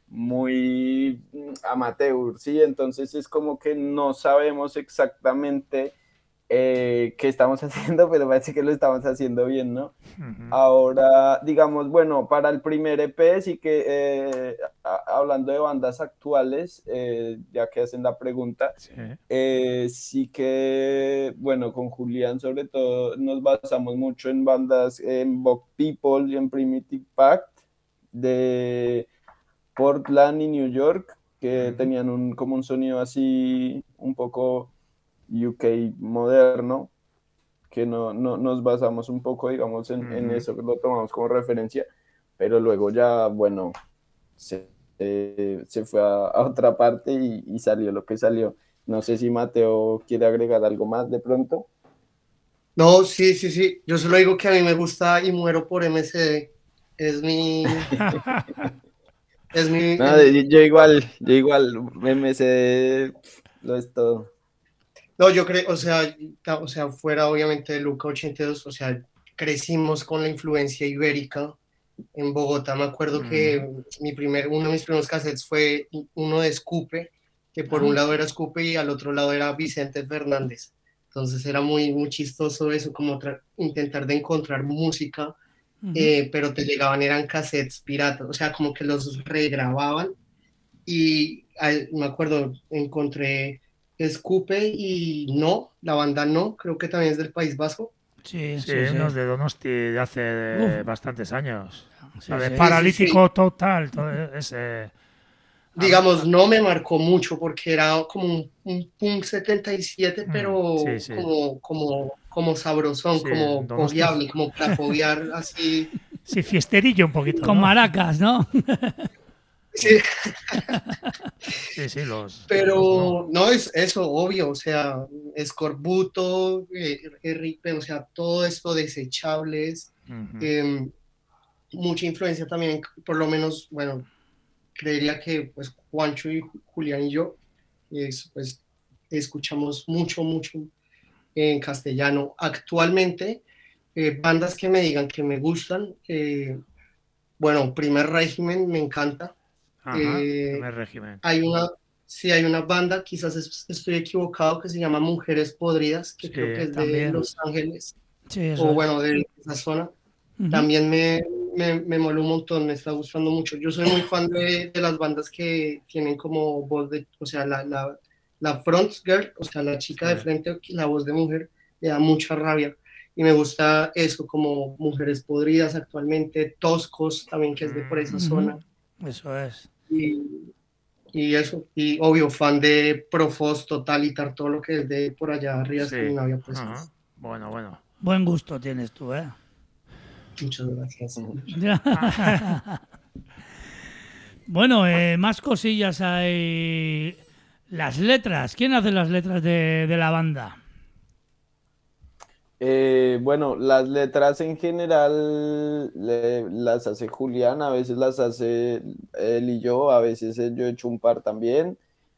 muy amateur, ¿sí? Entonces es como que no sabemos exactamente qué estamos haciendo, pero parece que lo estamos haciendo bien, ¿no? Ahora, digamos, bueno, para el primer EP sí que, hablando de bandas actuales, ya que hacen la pregunta, sí que, bueno, con Julián sobre todo nos basamos mucho en bandas, en Vogue People y en Primitive Pact de Portland y New York, que tenían como un sonido así un poco UK moderno, que nos basamos un poco, digamos, en eso, que lo tomamos como referencia, pero luego ya, bueno, se fue a otra parte y salió lo que salió. No sé si Mateo quiere agregar algo más de pronto. No, sí, sí, sí. Yo solo digo que a mí me gusta y muero por MCD. Es mi... es mi... No, yo igual, MSD lo es todo. No, yo creo, o sea, fuera obviamente de Luca 82, o sea, crecimos con la influencia ibérica en Bogotá. Me acuerdo que uno de mis primeros cassettes fue uno de Scupe, que por un lado era Scupe y al otro lado era Vicente Fernández. Entonces era muy, muy chistoso eso, como intentar de encontrar música, pero te llegaban, eran cassettes piratas, o sea, como que los regrababan y me acuerdo, encontré Escupe y No, la banda No, creo que también es del País Vasco. Sí, unos de Donosti de hace bastantes años. Sí, de sí. Paralítico Total, todo ese... Digamos, no me marcó mucho porque era como un punk 77, pero como sabrosón, como pogueable, como para poguear así. Sí, fiesterillo un poquito. Con maracas, ¿no? Sí. Sí, pero no es eso, obvio, o sea, escorbuto, ripe, o sea, todo esto desechables, mucha influencia también, por lo menos, bueno, creería que pues Juancho y Julián y yo, pues escuchamos mucho, mucho en castellano. Actualmente, bandas que me digan que me gustan, bueno, Primer Régimen me encanta. Primer Régimen. Hay una banda, quizás estoy equivocado, que se llama Mujeres Podridas, que creo que es también. de Los Ángeles, sí, o bueno, de esa zona. También me moló un montón, me está gustando mucho. Yo soy muy fan de las bandas que tienen como voz de, o sea, la front girl, o sea, la chica de frente, la voz de mujer, me da mucha rabia. Y me gusta eso, como Mujeres Podridas actualmente, Toscos también, que es de por esa zona. Eso es. Y eso, y obvio, fan de Profos, Totalitar, todo lo que es de por allá arriba, Escandinavia, pues. Bueno. Buen gusto tienes tú, ¿eh? Muchas gracias. Bueno, más cosillas hay. Las letras. ¿Quién hace las letras de la banda? Bueno, las letras en general las hace Julián, a veces las hace él y yo, a veces yo he hecho un par también.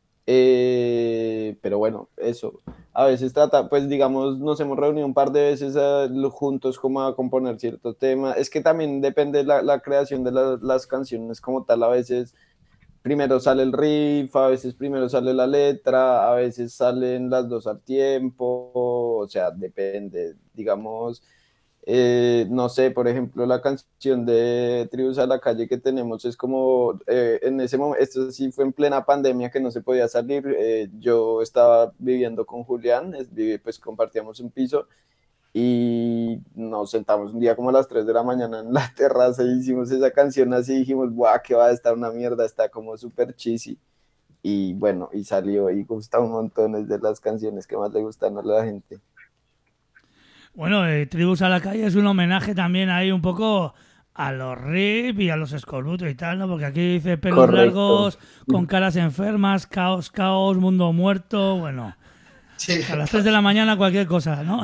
Pero bueno, eso. A veces pues digamos, nos hemos reunido un par de veces juntos como a componer cierto tema. Es que también depende de la creación de las canciones como tal. A veces primero sale el riff, a veces primero sale la letra, a veces salen las dos al tiempo. O sea, depende. Digamos, no sé, por ejemplo, la canción de Tribus a la Calle que tenemos es como, en ese momento, esto sí fue en plena pandemia que no se podía salir, yo estaba viviendo con Julián, pues compartíamos un piso y nos sentamos un día como a las 3 de la mañana en la terraza y hicimos esa canción así y dijimos, ¡buah, que va a estar una mierda! Está como súper cheesy. Y bueno, y salió y gusta un montón, es de las canciones que más le gustan a la gente. Bueno, Tribus a la Calle es un homenaje también ahí un poco a los RIP y a los escorbutos y tal, ¿no? Porque aquí dice pelos largos, con caras enfermas, caos, mundo muerto, bueno. Sí. A las 3 de la mañana cualquier cosa, ¿no?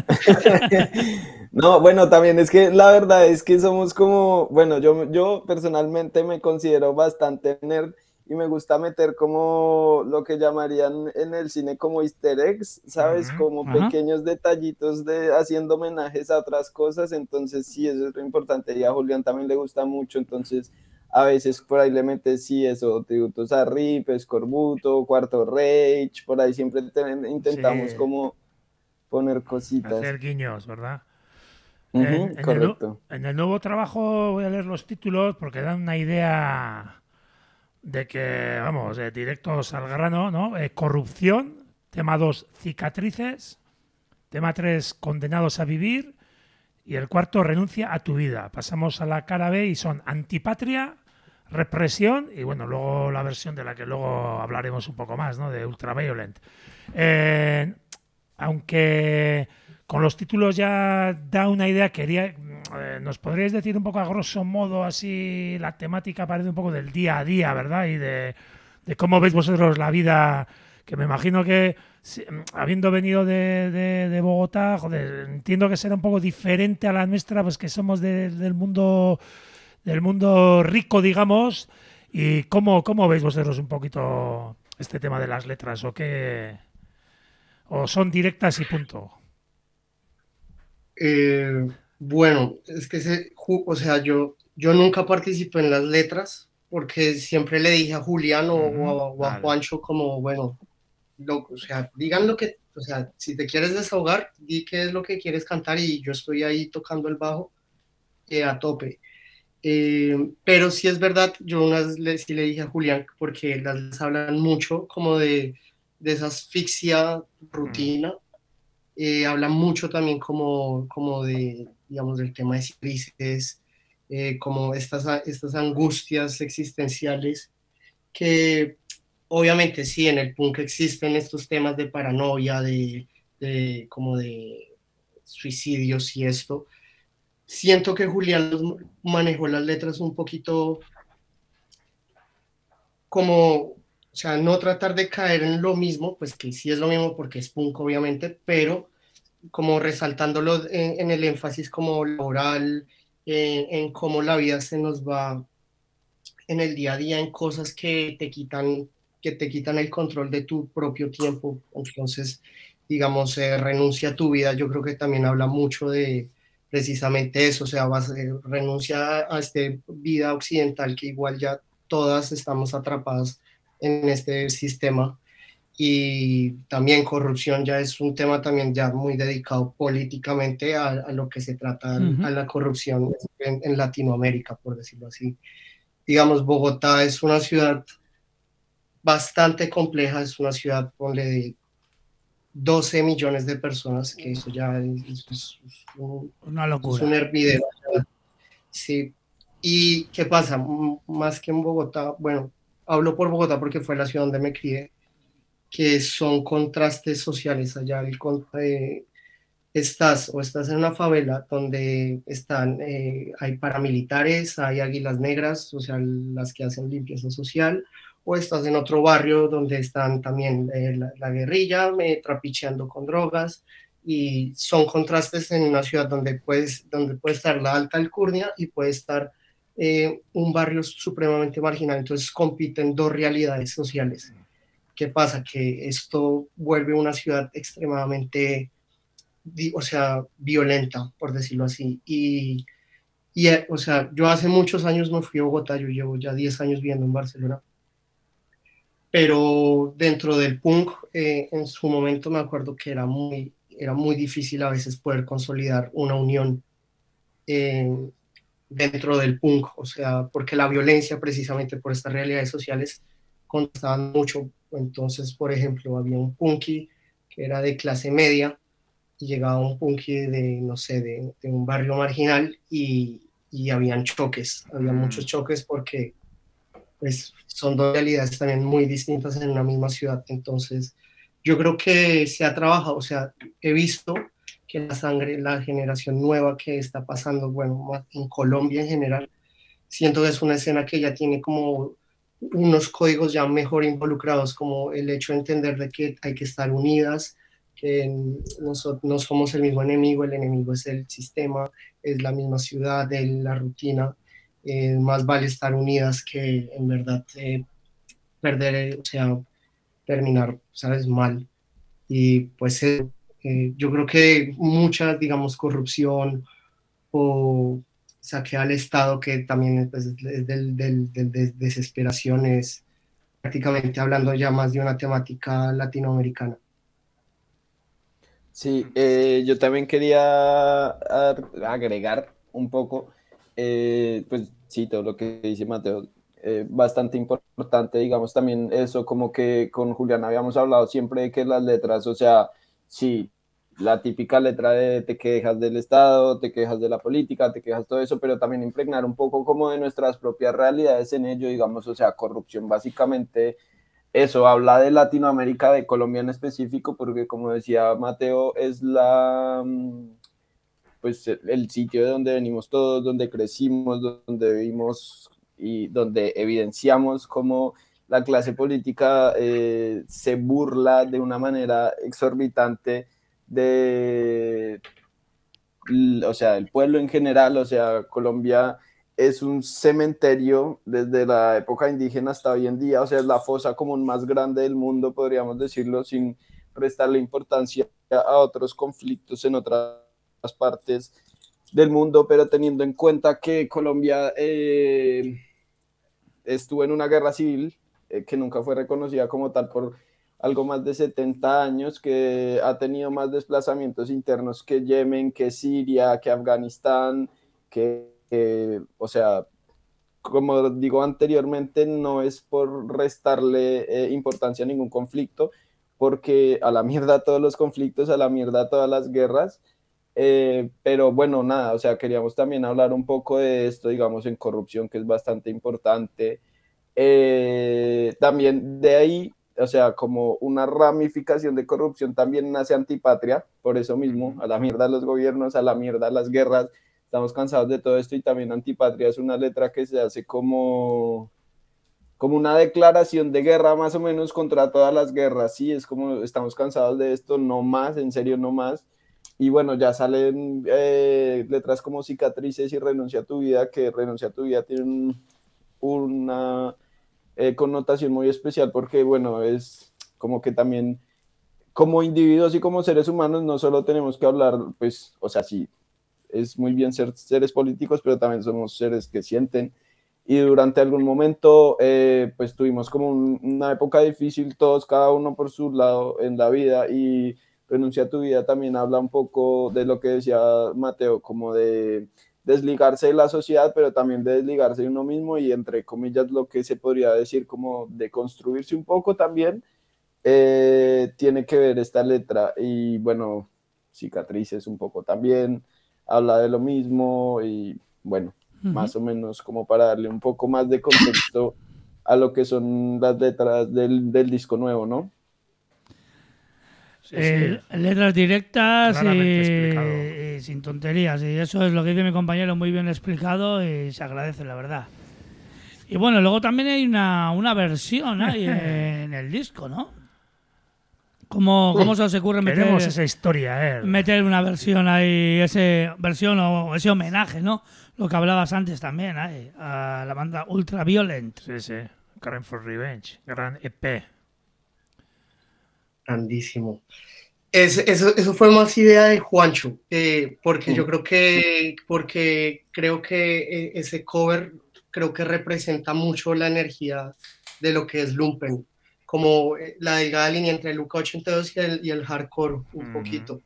No, bueno, también es que la verdad es que somos como, bueno, yo personalmente me considero bastante nerd y me gusta meter como lo que llamarían en el cine como easter eggs, ¿sabes? Como pequeños detallitos haciendo homenajes a otras cosas, entonces sí, eso es lo importante y a Julián también le gusta mucho, entonces a veces por ahí le metes sí eso, tributos a Rip, Escorbuto, Cuarto Reich, por ahí siempre intentamos como poner cositas. Hacer guiños, ¿verdad? Correcto. En el nuevo trabajo voy a leer los títulos porque dan una idea de que, vamos, directos al grano, ¿no? Corrupción, tema 2, cicatrices, tema 3, condenados a vivir, y el cuarto, renuncia a tu vida. Pasamos a la cara B y son antipatria, represión y, bueno, luego la versión de la que luego hablaremos un poco más, ¿no? De Ultraviolent. Aunque con los títulos ya da una idea, ¿nos podríais decir un poco a grosso modo así la temática parece un poco del día a día, ¿verdad? Y de cómo veis vosotros la vida, que me imagino que habiendo venido de Bogotá, joder, entiendo que será un poco diferente a la nuestra, pues que somos del mundo rico, digamos. ¿Y cómo veis vosotros un poquito este tema de las letras? ¿O son directas y punto? Bueno, es que o sea, yo nunca participé en las letras porque siempre le dije a Julián o a Juancho como, bueno, o sea, digan lo que, o sea, si te quieres desahogar, di qué es lo que quieres cantar y yo estoy ahí tocando el bajo a tope. Pero sí es verdad, yo sí le dije a Julián, porque las letras hablan mucho como de esa asfixia rutina. Habla mucho también como de, digamos, del tema de crisis, como estas angustias existenciales que obviamente sí, en el punk existen estos temas de paranoia, como de suicidios y esto. Siento que Julián manejó las letras un poquito como, o sea, no tratar de caer en lo mismo, pues que sí es lo mismo porque es punk obviamente, pero como resaltándolo en el énfasis como laboral, en cómo la vida se nos va en el día a día, en cosas que te quitan el control de tu propio tiempo. Entonces, digamos, renuncia a tu vida, yo creo que también habla mucho de precisamente eso, o sea, renuncia a esta vida occidental que igual ya todas estamos atrapadas en este sistema. Y también corrupción ya es un tema también ya muy dedicado políticamente a lo que se trata, a la corrupción en Latinoamérica, por decirlo así. Digamos, Bogotá es una ciudad bastante compleja, es una ciudad, ponle, de 12 millones de personas, que eso ya Una locura. es un hervidero. Sí. ¿Y qué pasa? Más que en Bogotá, bueno, hablo por Bogotá porque fue la ciudad donde me crié, que son contrastes sociales allá. Estás en una favela donde hay paramilitares, hay águilas negras, o sea, las que hacen limpieza social, o estás en otro barrio donde están también la guerrilla trapicheando con drogas, y son contrastes en una ciudad donde puede estar la alta alcurnia y puede estar un barrio supremamente marginal. Entonces compiten dos realidades sociales. ¿Qué pasa? Que esto vuelve una ciudad extremadamente, o sea, violenta, por decirlo así. O sea, yo hace muchos años me fui a Bogotá, yo llevo ya 10 años viviendo en Barcelona, pero dentro del punk, en su momento me acuerdo que era muy difícil a veces poder consolidar una unión dentro del punk, o sea, porque la violencia precisamente por estas realidades sociales contrastaban mucho. Entonces, por ejemplo, había un punky que era de clase media, y llegaba un punky de, no sé, de un barrio marginal y habían choques, había muchos choques porque pues son dos realidades también muy distintas en una misma ciudad. Entonces, yo creo que se ha trabajado, o sea, he visto que la generación nueva que está pasando, bueno, en Colombia en general, siento que es una escena que ya tiene como unos códigos ya mejor involucrados, como el hecho de entender de que hay que estar unidas, que no somos el mismo enemigo, el enemigo es el sistema, es la misma ciudad, la rutina. Más vale estar unidas que en verdad perder, o sea, terminar, ¿sabes?, mal. Y pues yo creo que mucha, digamos, corrupción o saquea al Estado, que también pues, es de desesperación, es prácticamente hablando ya más de una temática latinoamericana. Sí, yo también quería agregar un poco, pues sí, todo lo que dice Mateo, bastante importante, digamos, también eso, como que con Julián habíamos hablado siempre de que las letras, o sea, sí, la típica letra de te quejas del Estado, te quejas de la política, te quejas todo eso, pero también impregnar un poco como de nuestras propias realidades en ello, digamos, o sea, corrupción básicamente eso habla de Latinoamérica, de Colombia en específico, porque como decía Mateo, es pues el sitio de donde venimos todos, donde crecimos, donde vivimos y donde evidenciamos cómo la clase política se burla de una manera exorbitante de, o sea, el pueblo en general, o sea, Colombia es un cementerio desde la época indígena hasta hoy en día, o sea, es la fosa común más grande del mundo, podríamos decirlo, sin restarle importancia a otros conflictos en otras partes del mundo, pero teniendo en cuenta que Colombia estuvo en una guerra civil que nunca fue reconocida como tal por algo más de 70 años, que ha tenido más desplazamientos internos que Yemen, que Siria, que Afganistán, o sea, como digo anteriormente, no es por restarle importancia a ningún conflicto, porque a la mierda todos los conflictos, a la mierda todas las guerras, pero bueno, nada, o sea, queríamos también hablar un poco de esto, digamos, en corrupción, que es bastante importante. También de ahí, o sea, como una ramificación de corrupción también nace Antipatria, por eso mismo, a la mierda los gobiernos, a la mierda las guerras, estamos cansados de todo esto y también Antipatria es una letra que se hace como una declaración de guerra más o menos contra todas las guerras, sí, es como estamos cansados de esto, no más, en serio no más. Y bueno, ya salen letras como Cicatrices y Renuncia a tu vida, que Renuncia a tu vida tiene una connotación muy especial porque, bueno, es como que también como individuos y como seres humanos no solo tenemos que hablar, pues, o sea, sí, es muy bien ser seres políticos, pero también somos seres que sienten. Y durante algún momento, pues tuvimos como una época difícil, todos, cada uno por su lado en la vida, y Renuncia a tu vida también habla un poco de lo que decía Mateo, como de desligarse de la sociedad, pero también de desligarse de uno mismo y entre comillas lo que se podría decir como de construirse un poco también, tiene que ver esta letra. Y bueno, Cicatrices un poco también, habla de lo mismo y bueno, más o menos como para darle un poco más de contexto a lo que son las letras del disco nuevo, ¿no? Sí, sí. Letras directas Claramente y sin tonterías. Y eso es lo que dice mi compañero, muy bien explicado y se agradece, la verdad. Y bueno, luego también hay una versión ahí en el disco, ¿no? ¿Cómo se os ocurre Queremos esa historia, meter una versión ahí, versión o ese homenaje, ¿no? Lo que hablabas antes también, ahí, a la banda Ultraviolent. Sí, sí. Crime for Revenge, gran EP. Grandísimo. Eso fue más idea de Juancho, porque yo creo que ese cover creo que representa mucho la energía de lo que es Lumpen, como la delgada línea entre el Luca 82 y el hardcore un poquito.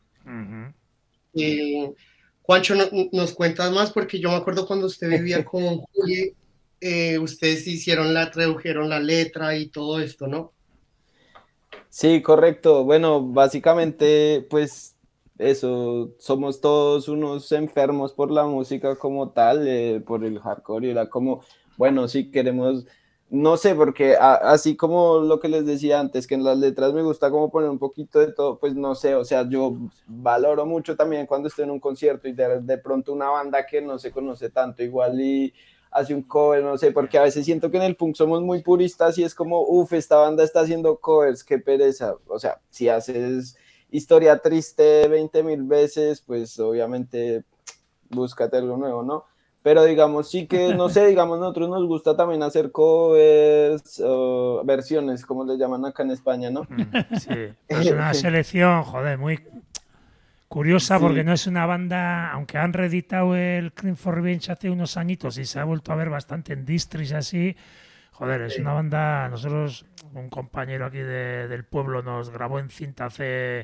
Juancho, nos cuentas más, porque yo me acuerdo cuando usted vivía con Juli, ustedes tradujeron la letra y todo esto, ¿no? Sí, correcto. Bueno, básicamente, pues eso, somos todos unos enfermos por la música como tal, por el hardcore, y era como, bueno, sí queremos, no sé, porque así como lo que les decía antes, que en las letras me gusta como poner un poquito de todo, pues no sé, o sea, yo valoro mucho también cuando estoy en un concierto y de pronto una banda que no se conoce tanto igual y hace un cover, no sé, porque a veces siento que en el punk somos muy puristas y es como, uff, esta banda está haciendo covers, qué pereza. O sea, si haces Historia Triste 20,000 veces, pues obviamente búscate algo nuevo, ¿no? Pero digamos, sí que, no sé, digamos, nosotros nos gusta también hacer covers, versiones, como le llaman acá en España, ¿no? Sí, pero es una selección, joder, muy curiosa, Sí. porque no es una banda, aunque han reeditado el Crime for Revenge hace unos añitos y se ha vuelto a ver bastante en distris así. Joder, es una banda, nosotros, un compañero aquí del pueblo nos grabó en cinta hace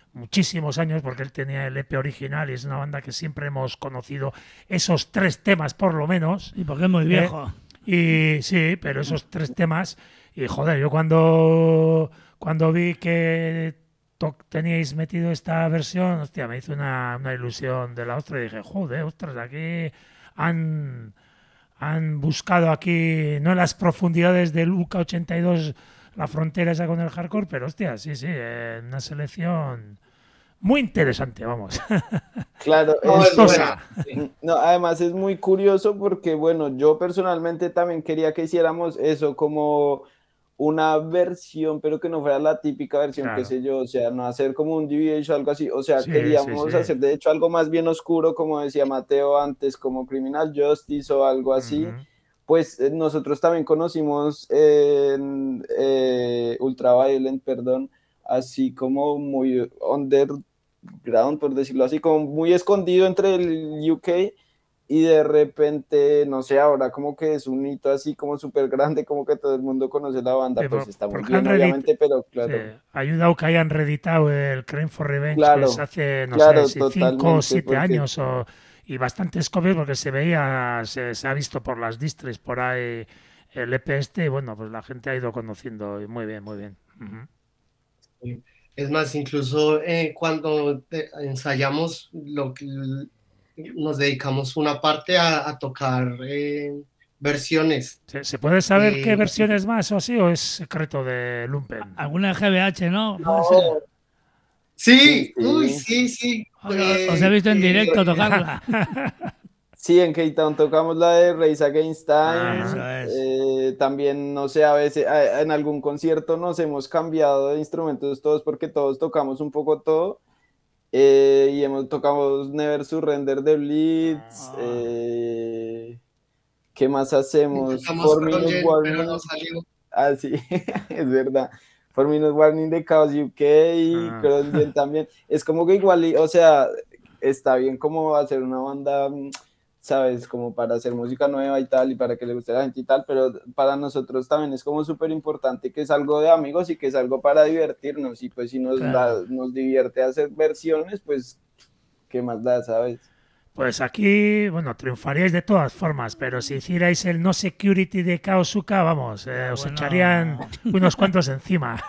muchísimos años, porque él tenía el EP original y es una banda que siempre hemos conocido esos 3 temas por lo menos. Y porque es muy viejo. Y sí, pero esos 3 temas, y joder, yo cuando vi que teníais metido esta versión, hostia, me hizo una ilusión de la ostra y dije, joder, ostras, aquí han buscado aquí, no en las profundidades del UK82, la frontera esa con el hardcore, pero hostia, sí, una selección muy interesante, vamos. Claro, Gustosa. no, además es muy curioso porque, bueno, yo personalmente también quería que hiciéramos eso como una versión, pero que no fuera la típica versión, Claro. qué sé yo, o sea, no hacer como un DVH o algo así, o sea, Sí, queríamos sí. hacer de hecho algo más bien oscuro, como decía Mateo antes, como Criminal Justice o algo así. Uh-huh. Pues nosotros también conocimos Ultraviolent, perdón, así como muy underground, por decirlo así, como muy escondido entre el UK y de repente, no sé, ahora como que es un hito así como súper grande, como que todo el mundo conoce la banda, Sí, pues está muy porque bien, obviamente, pero claro. Sí, ha ayudado que hayan reeditado el Crime for Revenge, que es Claro, hace, no claro, sé, si 5 o totalmente, 7 porque años, y bastantes copias, porque se ha visto por las distris por ahí el EP y bueno, pues la gente ha ido conociendo, y muy bien, muy bien. Uh-huh. Es más, incluso cuando ensayamos, nos dedicamos una parte a tocar versiones. ¿Se puede saber qué Eh, versiones más o así, o es secreto de Lumpen? Alguna GBH, ¿no? Puede no, ser. sí, uy, sí. sí. Os he visto en directo tocarla. Sí, en K-Town tocamos la de Race Against Time. Eso es. También, no sé, a veces en algún concierto nos hemos cambiado de instrumentos todos porque todos tocamos un poco todo. Y tocamos Never Surrender de Blitz. ¿Qué más hacemos? Intentamos 4 Minute Project, pero no Warning. salió. Ah, sí, es verdad. 4 Minute Warning de Chaos UK, Crossgen también. Es como que igual, o sea, está bien como hacer una banda, ¿sabes? Como para hacer música nueva y tal, y para que le guste a la gente y tal, pero para nosotros también es como súper importante que es algo de amigos y que es algo para divertirnos, y pues si nos divierte hacer versiones, pues, ¿qué más da, sabes? Pues aquí, bueno, triunfaríais de todas formas, pero si hicierais el No Security de Kaosuka, vamos, os echarían unos cuantos encima.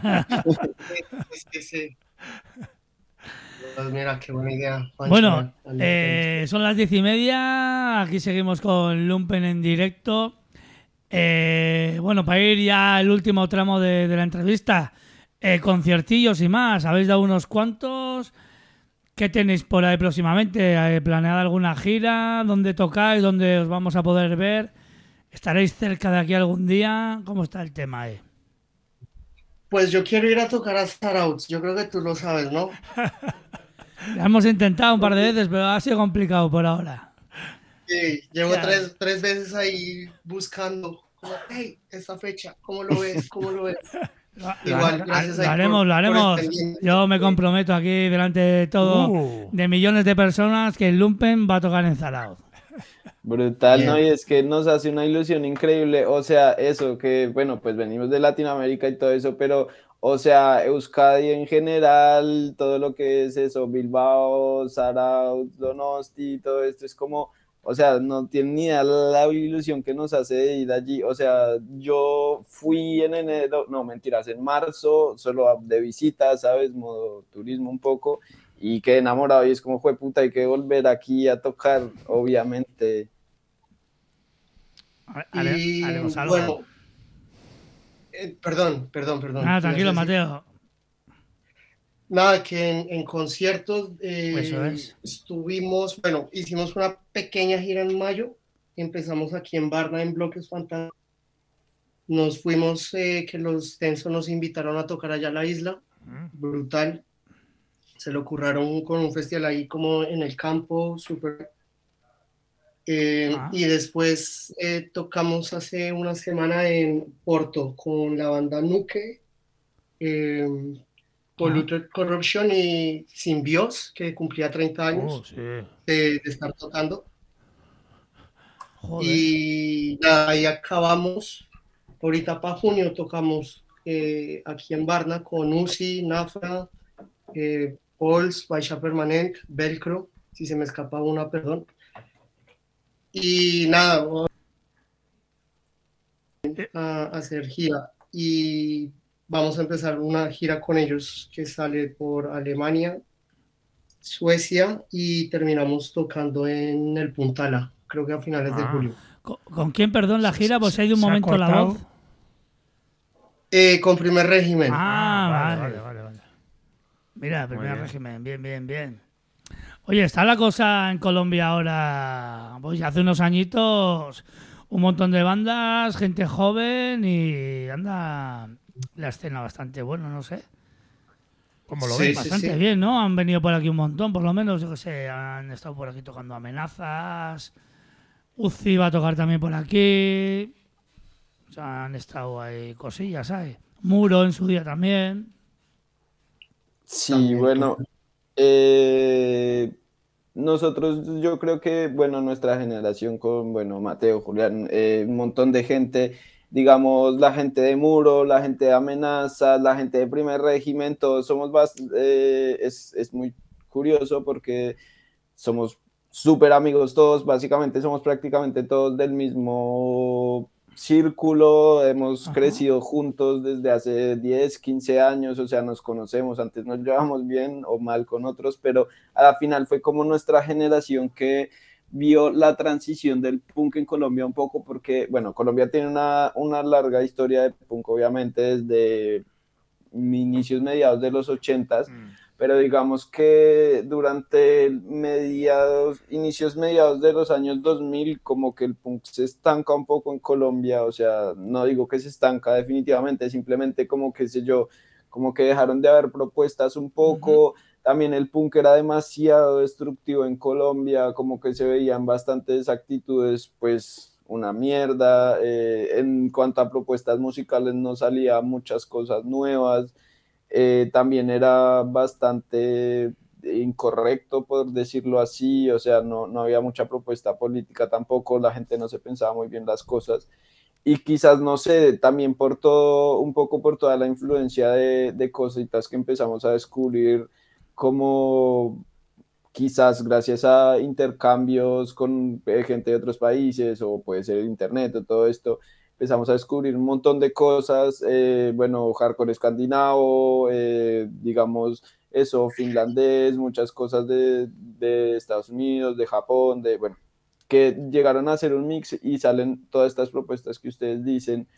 Sí. Pues mira, qué buena idea, Juancho. Bueno, son las 10:30, aquí seguimos con Lumpen en directo. Bueno, para ir ya al último tramo de la entrevista, conciertillos y más, habéis dado unos cuantos. ¿Qué tenéis por ahí próximamente? ¿Planeada alguna gira? ¿Dónde tocáis? ¿Dónde os vamos a poder ver? ¿Estaréis cerca de aquí algún día? ¿Cómo está el tema ahí? Pues yo quiero ir a tocar a Starouts, yo creo que tú lo sabes, ¿no? Ya hemos intentado un par de veces, pero ha sido complicado por ahora. Sí, llevo tres veces ahí buscando, como, hey, esta fecha, ¿cómo lo ves? Igual, gracias lo haremos. Yo me comprometo aquí delante de todo, de millones de personas, que el Lumpen va a tocar en Zaragoza. Brutal, Bien. ¿no? Y es que nos hace una ilusión increíble, o sea, eso que, bueno, pues venimos de Latinoamérica y todo eso, pero, o sea, Euskadi en general, todo lo que es eso, Bilbao, Zarauz, Donosti, todo esto es como, o sea, no tienen ni idea la ilusión que nos hace de ir allí, o sea, yo fui en enero, no, mentiras, en marzo, solo de visita, ¿sabes? Modo turismo un poco, y quedé enamorado y es como, fue puta, hay que volver aquí a tocar, obviamente. Haremos algo. Bueno, perdón. Tranquilo, Mateo. Nada, que en conciertos Eso es. estuvimos, bueno, hicimos una pequeña gira en mayo, empezamos aquí en Varna en Bloques Fantasma, nos fuimos, que los Tenso nos invitaron a tocar allá a la isla, brutal, se lo curraron con un festival ahí como en el campo, súper. Y después tocamos hace una semana en Porto con la banda Nuke, Polluted Corruption y Symbios, que cumplía 30 años de estar tocando. Joder. Y nada, ahí acabamos. Ahorita para junio tocamos aquí en Varna con Uzi, Nafra, Pols, Baixa Permanent, Velcro, si se me escapa una, perdón. Y nada, a hacer gira y vamos a empezar una gira con ellos que sale por Alemania, Suecia y terminamos tocando en el Puntala, creo que a finales de julio. ¿Con quién, perdón, la gira? Pues hay de un momento la voz. Con Primer Régimen. Vale. Mira, Primer Régimen, bien. Oye, está la cosa en Colombia ahora, pues hace unos añitos, un montón de bandas, gente joven y anda la escena bastante bueno, no sé. ¿Cómo lo ves? Bastante bien, ¿no? Han venido por aquí un montón, por lo menos, yo qué sé, han estado por aquí tocando Amenazas, Uzi va a tocar también por aquí, o sea, han estado ahí cosillas, ¿sabes? Muro en su día también. Sí, También, bueno, nosotros, yo creo que, bueno, nuestra generación con, bueno, Mateo, Julián, un montón de gente, digamos, la gente de Muro, la gente de Amenazas, la gente de Primer Régimen, todos somos, es muy curioso porque somos súper amigos todos, básicamente somos prácticamente todos del mismo círculo, hemos crecido juntos desde hace 10, 15 años, o sea, nos conocemos, antes nos llevamos bien o mal con otros, pero a la final fue como nuestra generación que vio la transición del punk en Colombia un poco, porque, bueno, Colombia tiene una larga historia de punk, obviamente, desde inicios, mediados de los 80s, pero digamos que durante inicios, mediados de los años 2000, como que el punk se estanca un poco en Colombia, o sea, no digo que se estanca definitivamente, simplemente como que sé yo, como que dejaron de haber propuestas un poco, también el punk era demasiado destructivo en Colombia, como que se veían bastantes actitudes, pues una mierda, en cuanto a propuestas musicales no salía muchas cosas nuevas, también era bastante incorrecto, por decirlo así, o sea, no había mucha propuesta política tampoco, la gente no se pensaba muy bien las cosas, y quizás, no sé, también por todo, un poco por toda la influencia de cositas que empezamos a descubrir, como quizás gracias a intercambios con gente de otros países, o puede ser internet o todo esto, empezamos a descubrir un montón de cosas, bueno, hardcore escandinavo, digamos, eso, finlandés, muchas cosas de Estados Unidos, de Japón, bueno, que llegaron a hacer un mix y salen todas estas propuestas que ustedes dicen,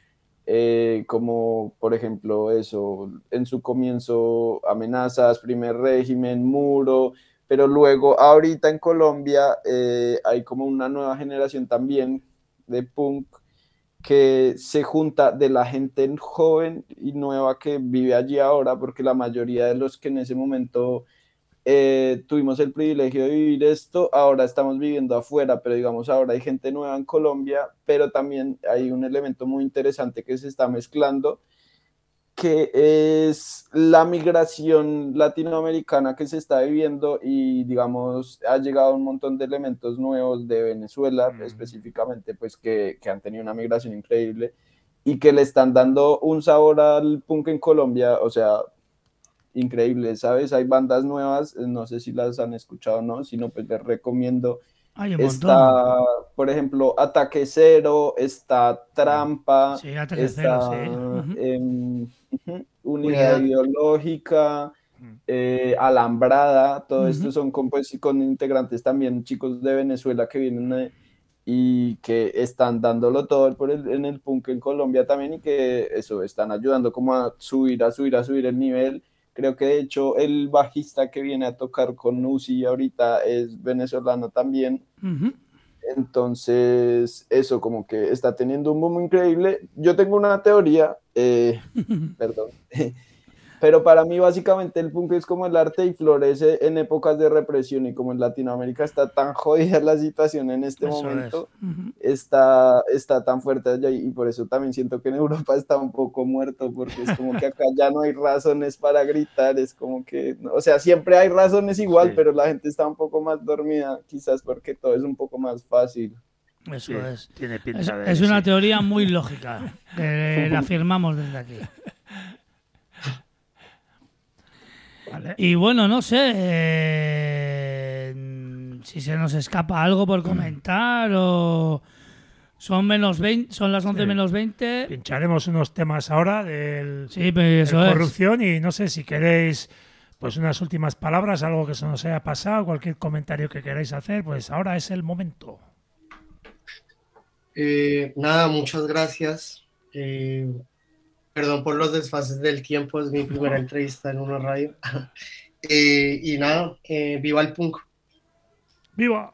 como por ejemplo eso, en su comienzo Amenazas, Primer Régimen, Muro, pero luego ahorita en Colombia hay como una nueva generación también de punk que se junta de la gente joven y nueva que vive allí ahora, porque la mayoría de los que en ese momento tuvimos el privilegio de vivir esto, ahora estamos viviendo afuera, pero digamos ahora hay gente nueva en Colombia, pero también hay un elemento muy interesante que se está mezclando, que es la migración latinoamericana que se está viviendo y digamos ha llegado un montón de elementos nuevos de Venezuela específicamente, pues que han tenido una migración increíble y que le están dando un sabor al punk en Colombia, o sea, increíble, ¿sabes? Hay bandas nuevas, no sé si las han escuchado o no, sino pues les recomiendo. Hay un Está, montón. por ejemplo, Ataque Cero, está Trampa, Sí, Ataque está Cero, sí. Unidad Ideológica, Alambrada, todo esto son pues, con integrantes también, chicos de Venezuela que vienen y que están dándolo todo en el punk en Colombia también y que eso, están ayudando como a subir el nivel. Creo que de hecho el bajista que viene a tocar con Uzi ahorita es venezolano también. Entonces, eso como que está teniendo un boom increíble. Yo tengo una teoría, perdón, pero para mí básicamente el punk es como el arte y florece en épocas de represión, y como en Latinoamérica está tan jodida la situación en este momento, está tan fuerte allá, y por eso también siento que en Europa está un poco muerto, porque es como que acá ya no hay razones para gritar, es como que, o sea, siempre hay razones igual, pero la gente está un poco más dormida, quizás porque todo es un poco más fácil. Eso es. Tiene pinta de es una teoría muy lógica, que la afirmamos desde aquí. Vale. Y bueno, no sé si se nos escapa algo por comentar o son menos 20, son las 11 Sí. menos 20. Pincharemos unos temas ahora del Sí, pues eso de es. corrupción y no sé si queréis pues unas últimas palabras, algo que se nos haya pasado, cualquier comentario que queráis hacer, pues ahora es el momento. Nada, muchas gracias. Perdón por los desfases del tiempo, es mi primera entrevista en una radio. Y nada, viva el punk. ¡Viva!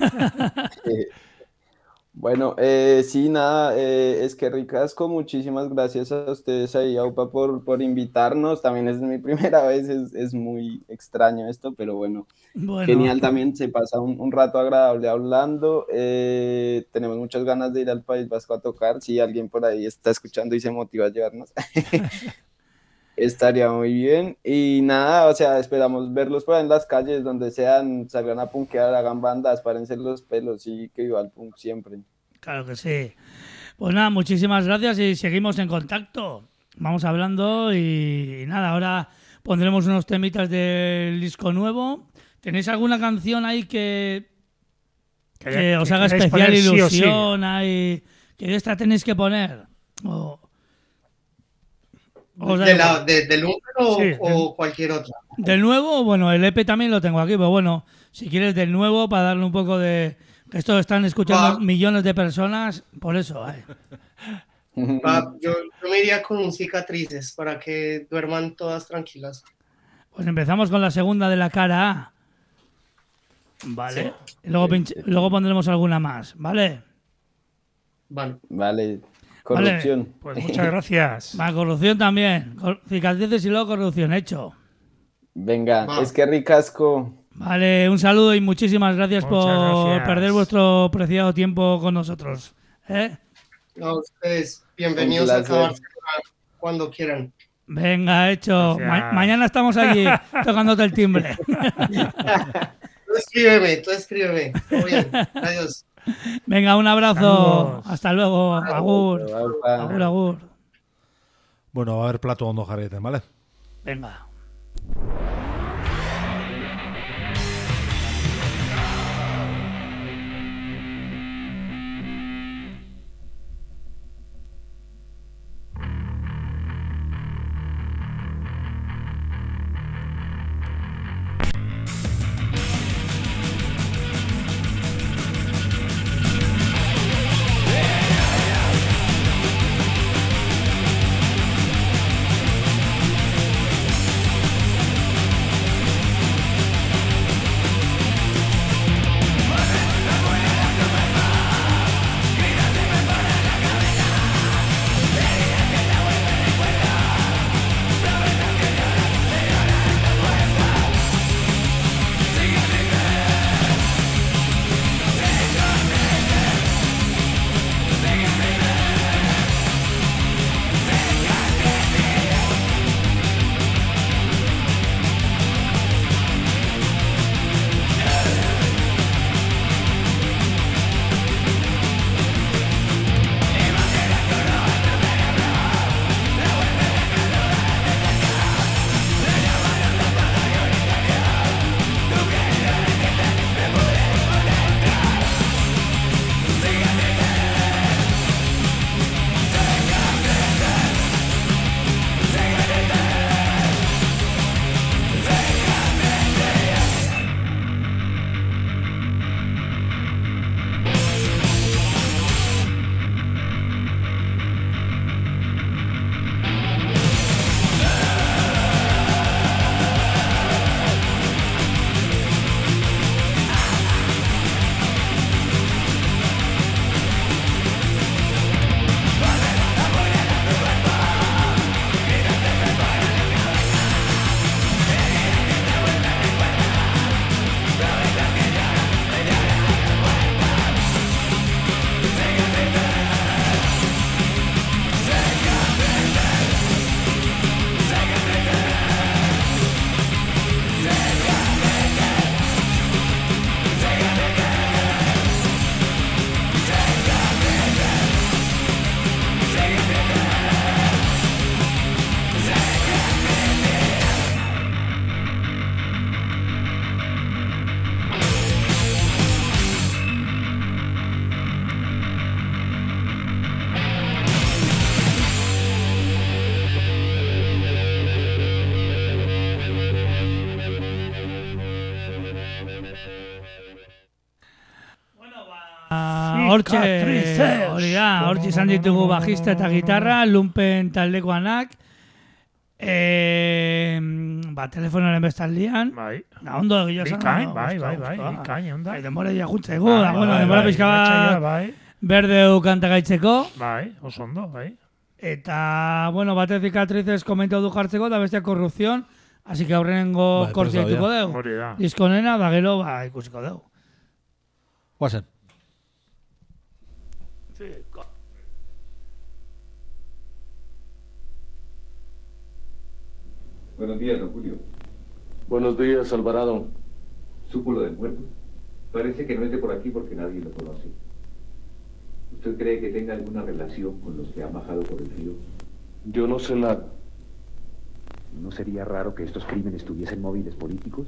Bueno, sí, nada, es que ricasco, muchísimas gracias a ustedes ahí, AUPA, por invitarnos. También es mi primera vez, es muy extraño esto, pero bueno, genial también, se pasa un rato agradable hablando. Tenemos muchas ganas de ir al País Vasco a tocar. Si alguien por ahí está escuchando y se motiva a llevarnos, estaría muy bien. Y nada, o sea, esperamos verlos por ahí en las calles, donde sean, salgan a punkear, hagan bandas, párense los pelos y que viva el punk siempre. Claro que sí. Pues nada, muchísimas gracias y seguimos en contacto. Vamos hablando y nada, ahora pondremos unos temitas del disco nuevo. ¿Tenéis alguna canción ahí que os haga especial ilusión? Sí o sí. Ahí, que esta tenéis que poner. ¿Del número sí, o cualquier otra? Del nuevo, bueno, el EP también lo tengo aquí, pero bueno, si quieres del nuevo, para darle un poco de... Esto están escuchando millones de personas, por eso. Yo me iría con un Cicatrices para que duerman todas tranquilas. Pues empezamos con la segunda de la cara A. Vale. Sí. Luego pondremos alguna más, ¿vale? Vale. Corrupción. Vale, pues muchas gracias. Va, corrupción también. Cicatrices y luego corrupción, hecho. Venga, es que ricasco. Vale, un saludo y muchísimas gracias por perder vuestro preciado tiempo con nosotros. A ustedes, bienvenidos a Barcelona cuando quieran. Venga, hecho. Mañana estamos allí tocándote el timbre. Tú escríbeme. Todo bien. Adiós. Venga, un abrazo. Saludos. Hasta luego. Agur. Agur. Bueno, va a haber plato ondo jarrieten, ¿vale? Venga. Hortxe, hori da, hortxe izan ditugu bajista eta gitarra, Lumpen taldekoanak, telefonoaren bestaldian. Bai. Ondo egila zan. Bikain, bikain, onda. Denbora jakuntza egu, denbora pixka bat berdeu kantagaitzeko. Bai, oso ondo, bai. Eta, batez cicatrices komentau du jartzeko, da bestia korrupzion, así que aurrenengo kortzia dituko deu. Hori da. Diskonena, da gero, ikusiko deu. Guazen. Buenos días, don Julio. Buenos días, Alvarado. ¿Supo lo del muerto? Parece que no es de por aquí porque nadie lo conoce. ¿Usted cree que tenga alguna relación con los que han bajado por el río? Yo no sé nada. ¿No sería raro que estos crímenes tuviesen móviles políticos?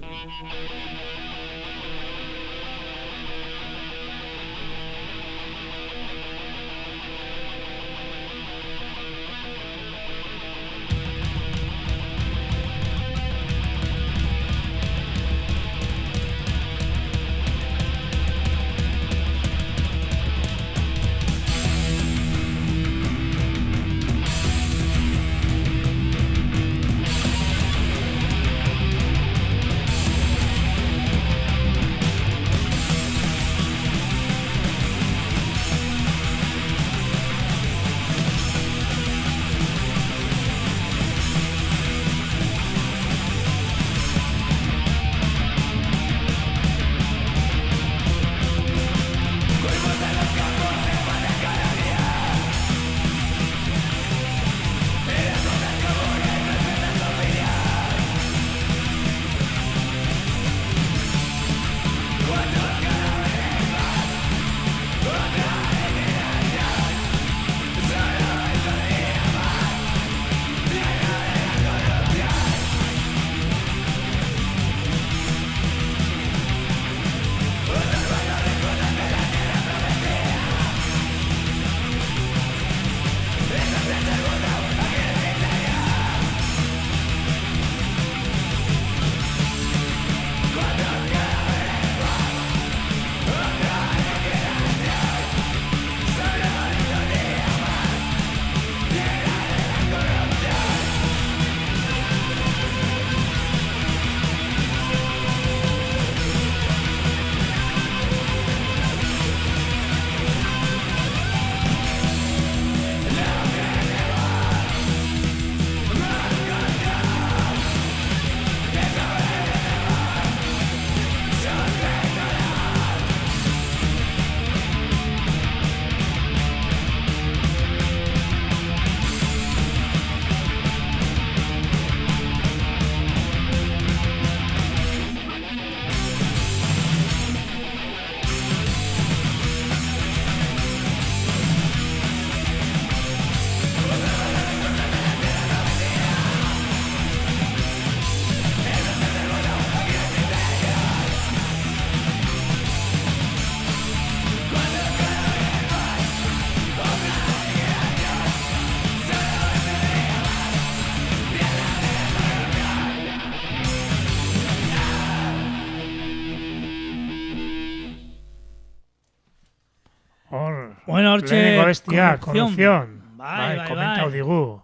Lehenengo bestia, korrupzion. Bai, komentau digu.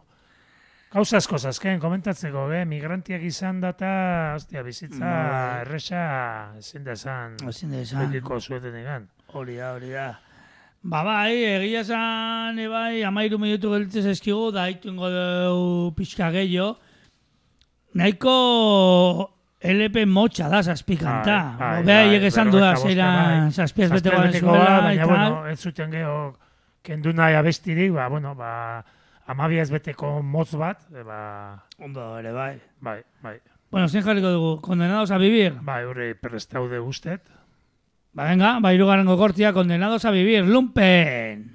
Gauzaz kozazken, komentatzeko, migrantiak izan data, hostia, bizitza, erresa, ezin da esan. Betiko zueten egan. Hori da. Bai, egia esan, 13 minutu gelditzez eskigu, da haitungo dugu pixka gehiago. Nahiko LP motxa da, zazpikanta. Hiek esan du da, zeiran zazpiaz bete garen zuela. Baina, bueno, ez zuten geho, kendu nahi abestirik, 12 beteko motz bat. Ondo, ere, bai. Bai. Bueno, zein jarriko dugu, Condenados a Vivir. Bai, hori prestaude guztet. Venga, hirugarrengo kortia, Condenados a Vivir, Lumpen.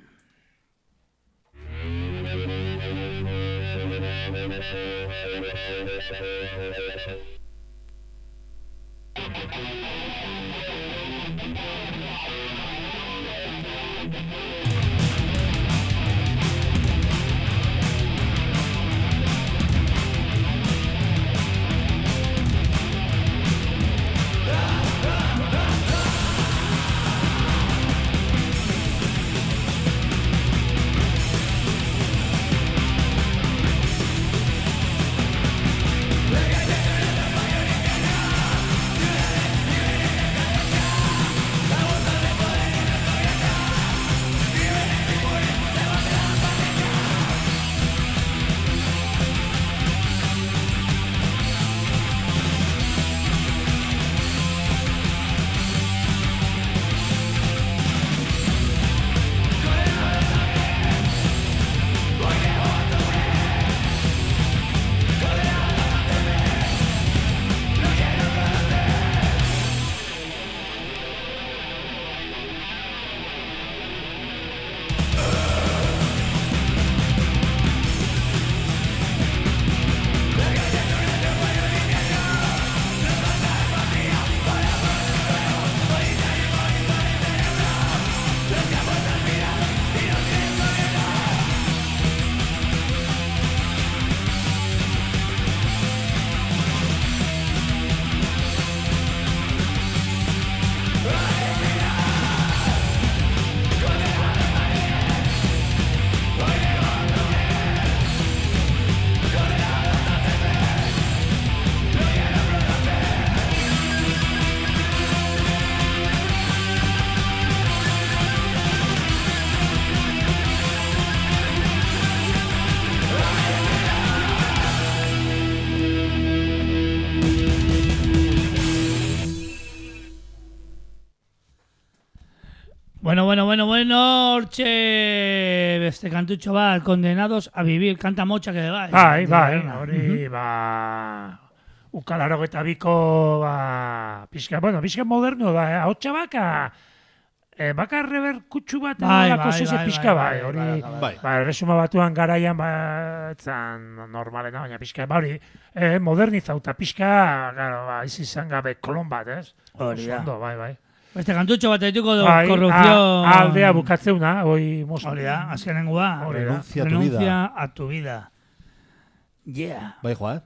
Bueno, hortxe beste kantutxo bat, Condenados a Vivir, kanta motxa que bai. Bai, hori, ukalaro eta biko, pixka moderno da, ahotsa baka rever kutsu bat edolako zeze pixka hori, resuma batuan garaian etzan normalena, baina pixka, hori, modernizauta pixka, izan gabe kolon bat, ez? Hori da. Bai. Beste kantutxo bat dituko du, korrupción... Aldea bukatzeuna, hori moztu. Hori da, azkenengoa. Renuncia a tu vida. Yeah. Bai, joa,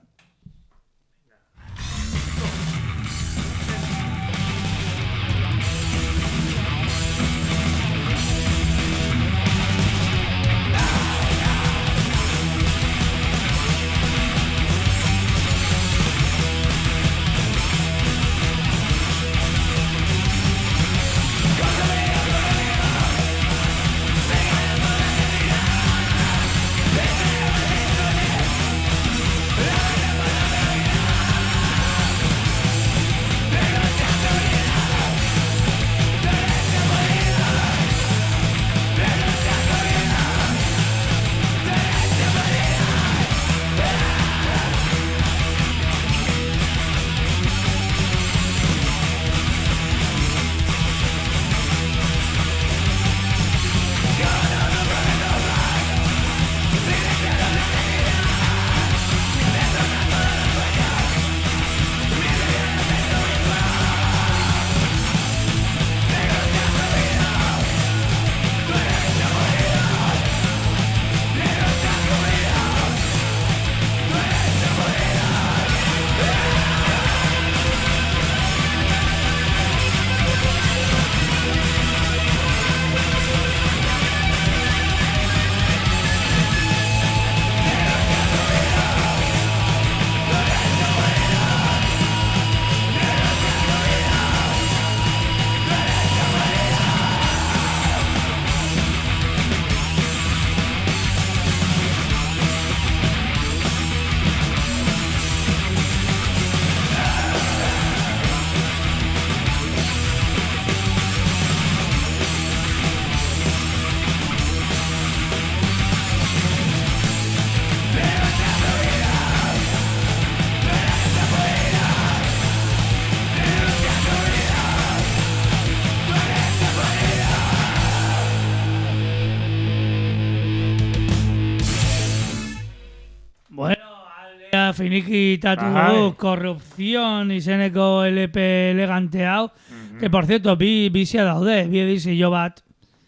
finikitatu du Corrupción izeneko LP elegante hau, que por cierto, bizia daude, bi edizio bat,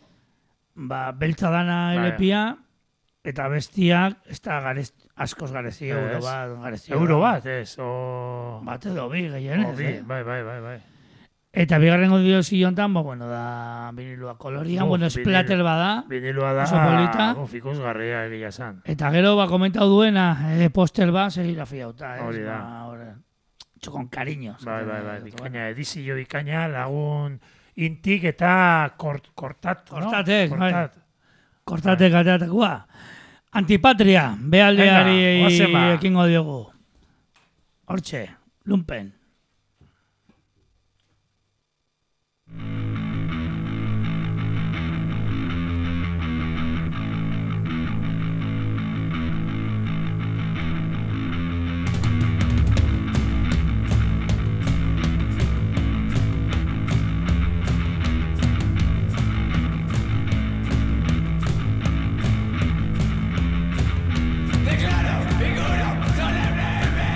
beltza dana LPa, eta bestiak, ez da askoz garezi, euro bat, ez, bat edo bi, gehienez, bai. Eta bigarren odio ziontan, da vinilua kolorian, splatter bada. Vinilua da, ikusgarria egia zan. Eta gero, komentau duena, poster bat, serigrafia auta. Hori da. Txokon cariños. Bai, bikaina, edizio bikaina, lagun intik eta kortat, no? Kortatek ateatakua. Antipatria, behaldeari ekingo diogu. Hortxe, lumpen.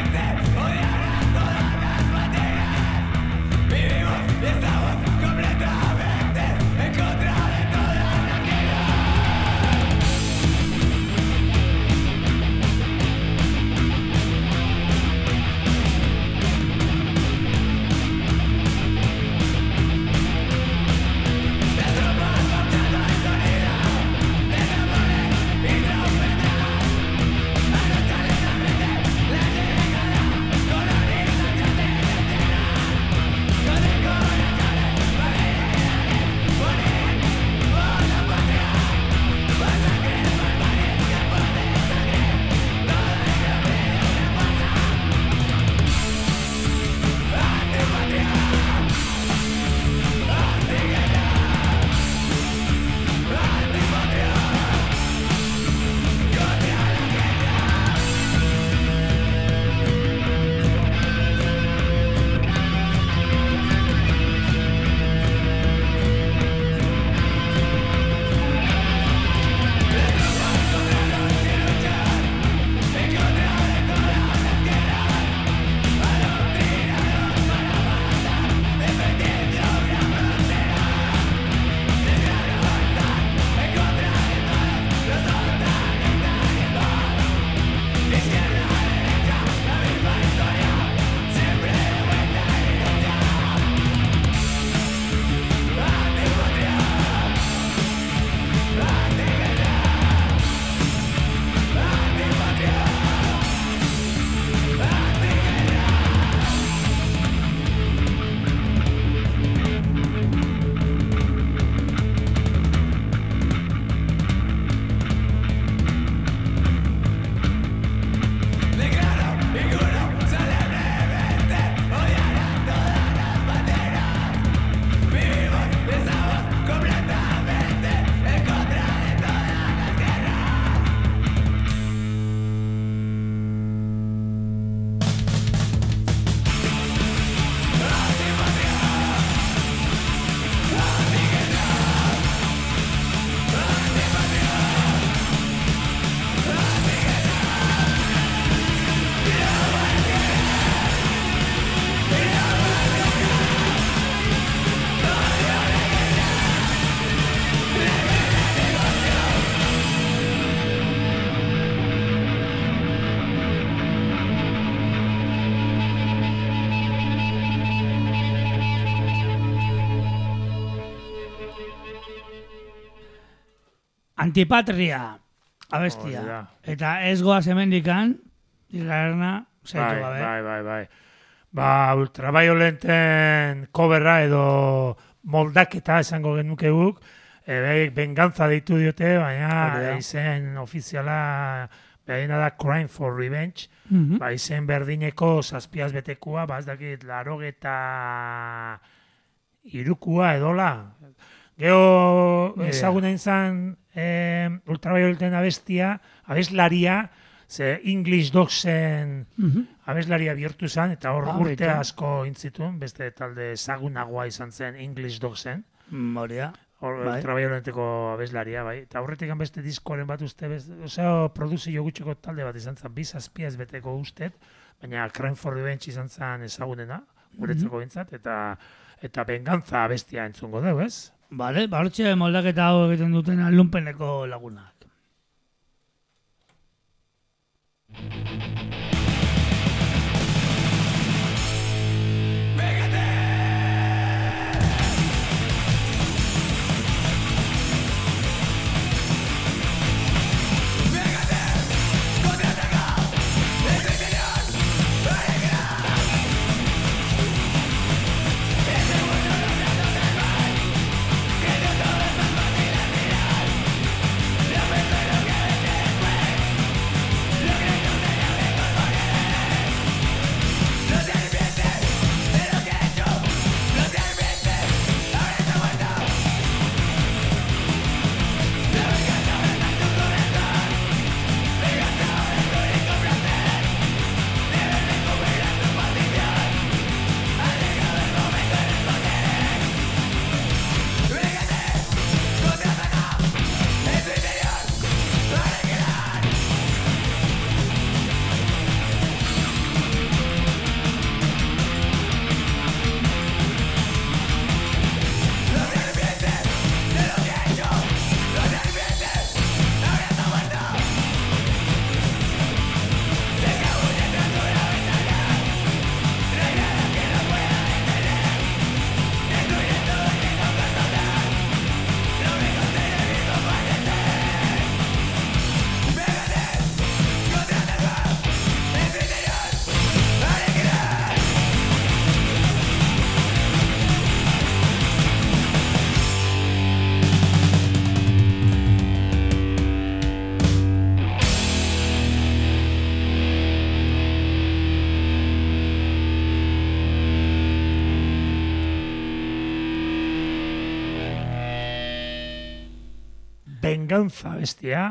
Vivimos y estamos completamente Antipatria, abestia. Eta ez goaz hemendikan, Israelna, zaitu gabe. Bai. Ba, ultraviolenten coverra edo moldaketa esango genuke guk, Venganza deitu diote, baina izen ofiziala behina da Crime for Revenge, ba, izen berdineko zazpiaz betekua, ba, ez dakit, 83 edola. Gero ezaguna izan ultraviolenten abeslaria, ze English Dogsen abeslaria bihurtu zen, eta hor urte asko intzitun, beste talde ezagunagoa izan zen English Dogsen. Moria. Ultraviolenteko abeslaria, bai. Eta horretik beste diskoren bat uste, osea, produzio gutxiko talde bat izan zen, 2 zazpiaz beteko ustet, baina Crime for Revenge izan zen ezagunena, guretzeko bintzat, eta Venganza abestia entzungo dugu, ez? Bale, hortxe moldaketa hau egiten dutena lumpeneko lagunak. Venganza bestia,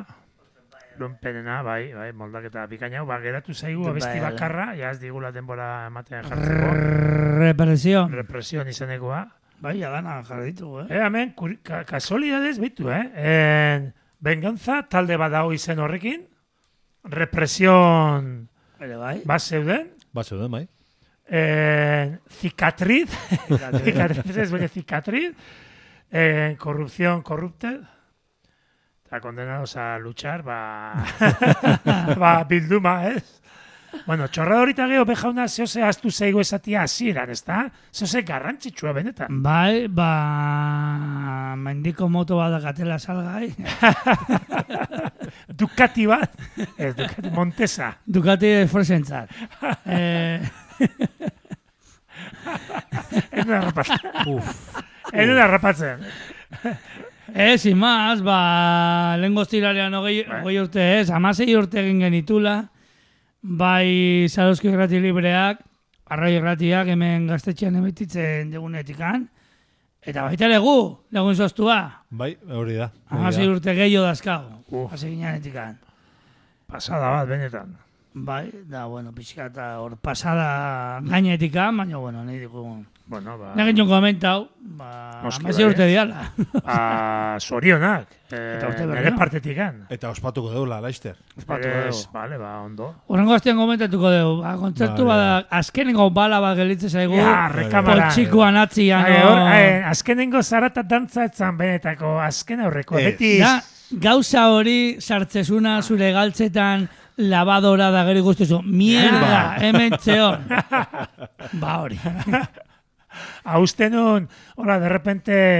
lumpenena, bai, moldaketa bikainau, geratu zaigu abesti bakarra, ja ez digula denbora ematen jartzeko. Represión izanekoa. Bai, adana jarri ditugu, Hemen, kasualidades bitu, Venganza talde bat dago izen horrekin, Represión bat zeuden. Bai. Cicatriz, cicatriz, corrupción, corrupted, eta condenados a luchar, bilduma, ez? Bueno, txorradorita geho bejauna zehose aztu zeigo esatia hasieran, ez da? Zehose garrantzitsua benetan. Bai, mendiko moto bat dakatela salgai. Ducati bat? Ez, Ducati Montesa. Ducati fresentzat. Enuna rapatzen. Sin más, lehen goztilarean 20 urte ez, 16 urte egin genitula, bai Sarosko Irrati Libreak, Arrai Irratiak hemen gaztetxean emititzen degunetikan, eta baita legun zoztua. Bai, hori da. 16 urte gehiago dazkago, hasi gineanetikan. Pasada bat, benetan. Bai, da, pixka eta hor pasada gainetikan, baina, nahi digun. Nagin joan komentau, 16 urte diala. Sorionak, nire partetikan. Eta ospatuko deula, Laister. Bale, ondo. Horrengo aztean komentatuko dugu, kontzertu bat, azkenengo bala bat gelitze zaigu, potxikoan atzian. Azkenengo zarata dantza etzan benetako, azken aurreko. Gauza hori sartzezuna zure galtzetan, lavadora da gero guztuzu. Mierda, hemen txeon. Hori. Hausten nun, de repente,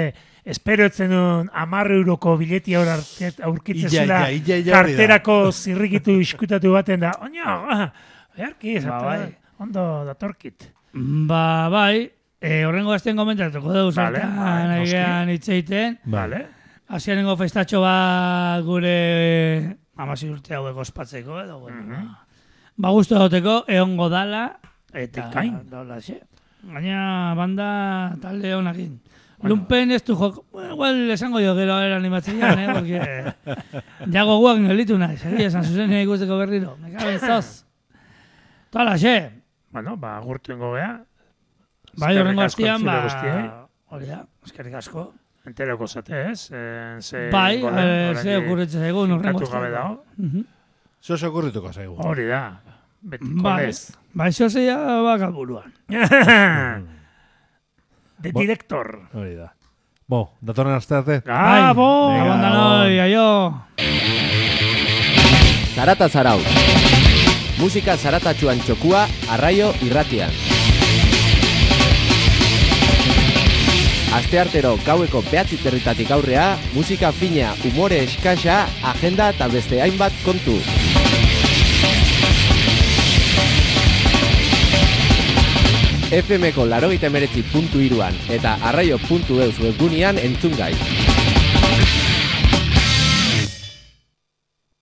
espero etzenun 10 euroko bileti aurkitzezula Ia, karterako zirrikitu iskutatu baten da. Oino, beharki, ondo datorkit. Ba, bai, horrengo azten komentatuko dugu zartan nahigean itzeiten. Vale. Azianengo festatxo bat gure 16 urte hauek ospatzeko edo, bueno. Ba, guztu dauteko, egongo dala, eta daula, xe. Gaina banda talde honakin. Lumpen ez du jok, igual esango jo gero animatzeian, porque jago guak nolitu nahi, segia esan zuzen ikusteko berriro. Me caben zoz. Tala, xe. Bueno, ba, gurtu ingo gea. Bai, horrengo aztian, ba, hori da, eskerrik asko. Enteroko zate, ez? Bai, ze okurritzen zaigu, horrengo aztian. Zo se okurrituko zaigu. Hori da, betiko ez. Bai, zo zeia bakat buruan. De director. Hori da. Bo, datorren aste arte. Gabo! Gabondan hoi, aio! Zarata zarau. Musika zaratatxuan txokua, arraio irratian. Asteartero gaueko 9:00 aurrea, musika fina, umore eskasa, agenda eta beste hainbat kontu. FM-ko 89.3 eta arraio.eus webgunean entzun gai.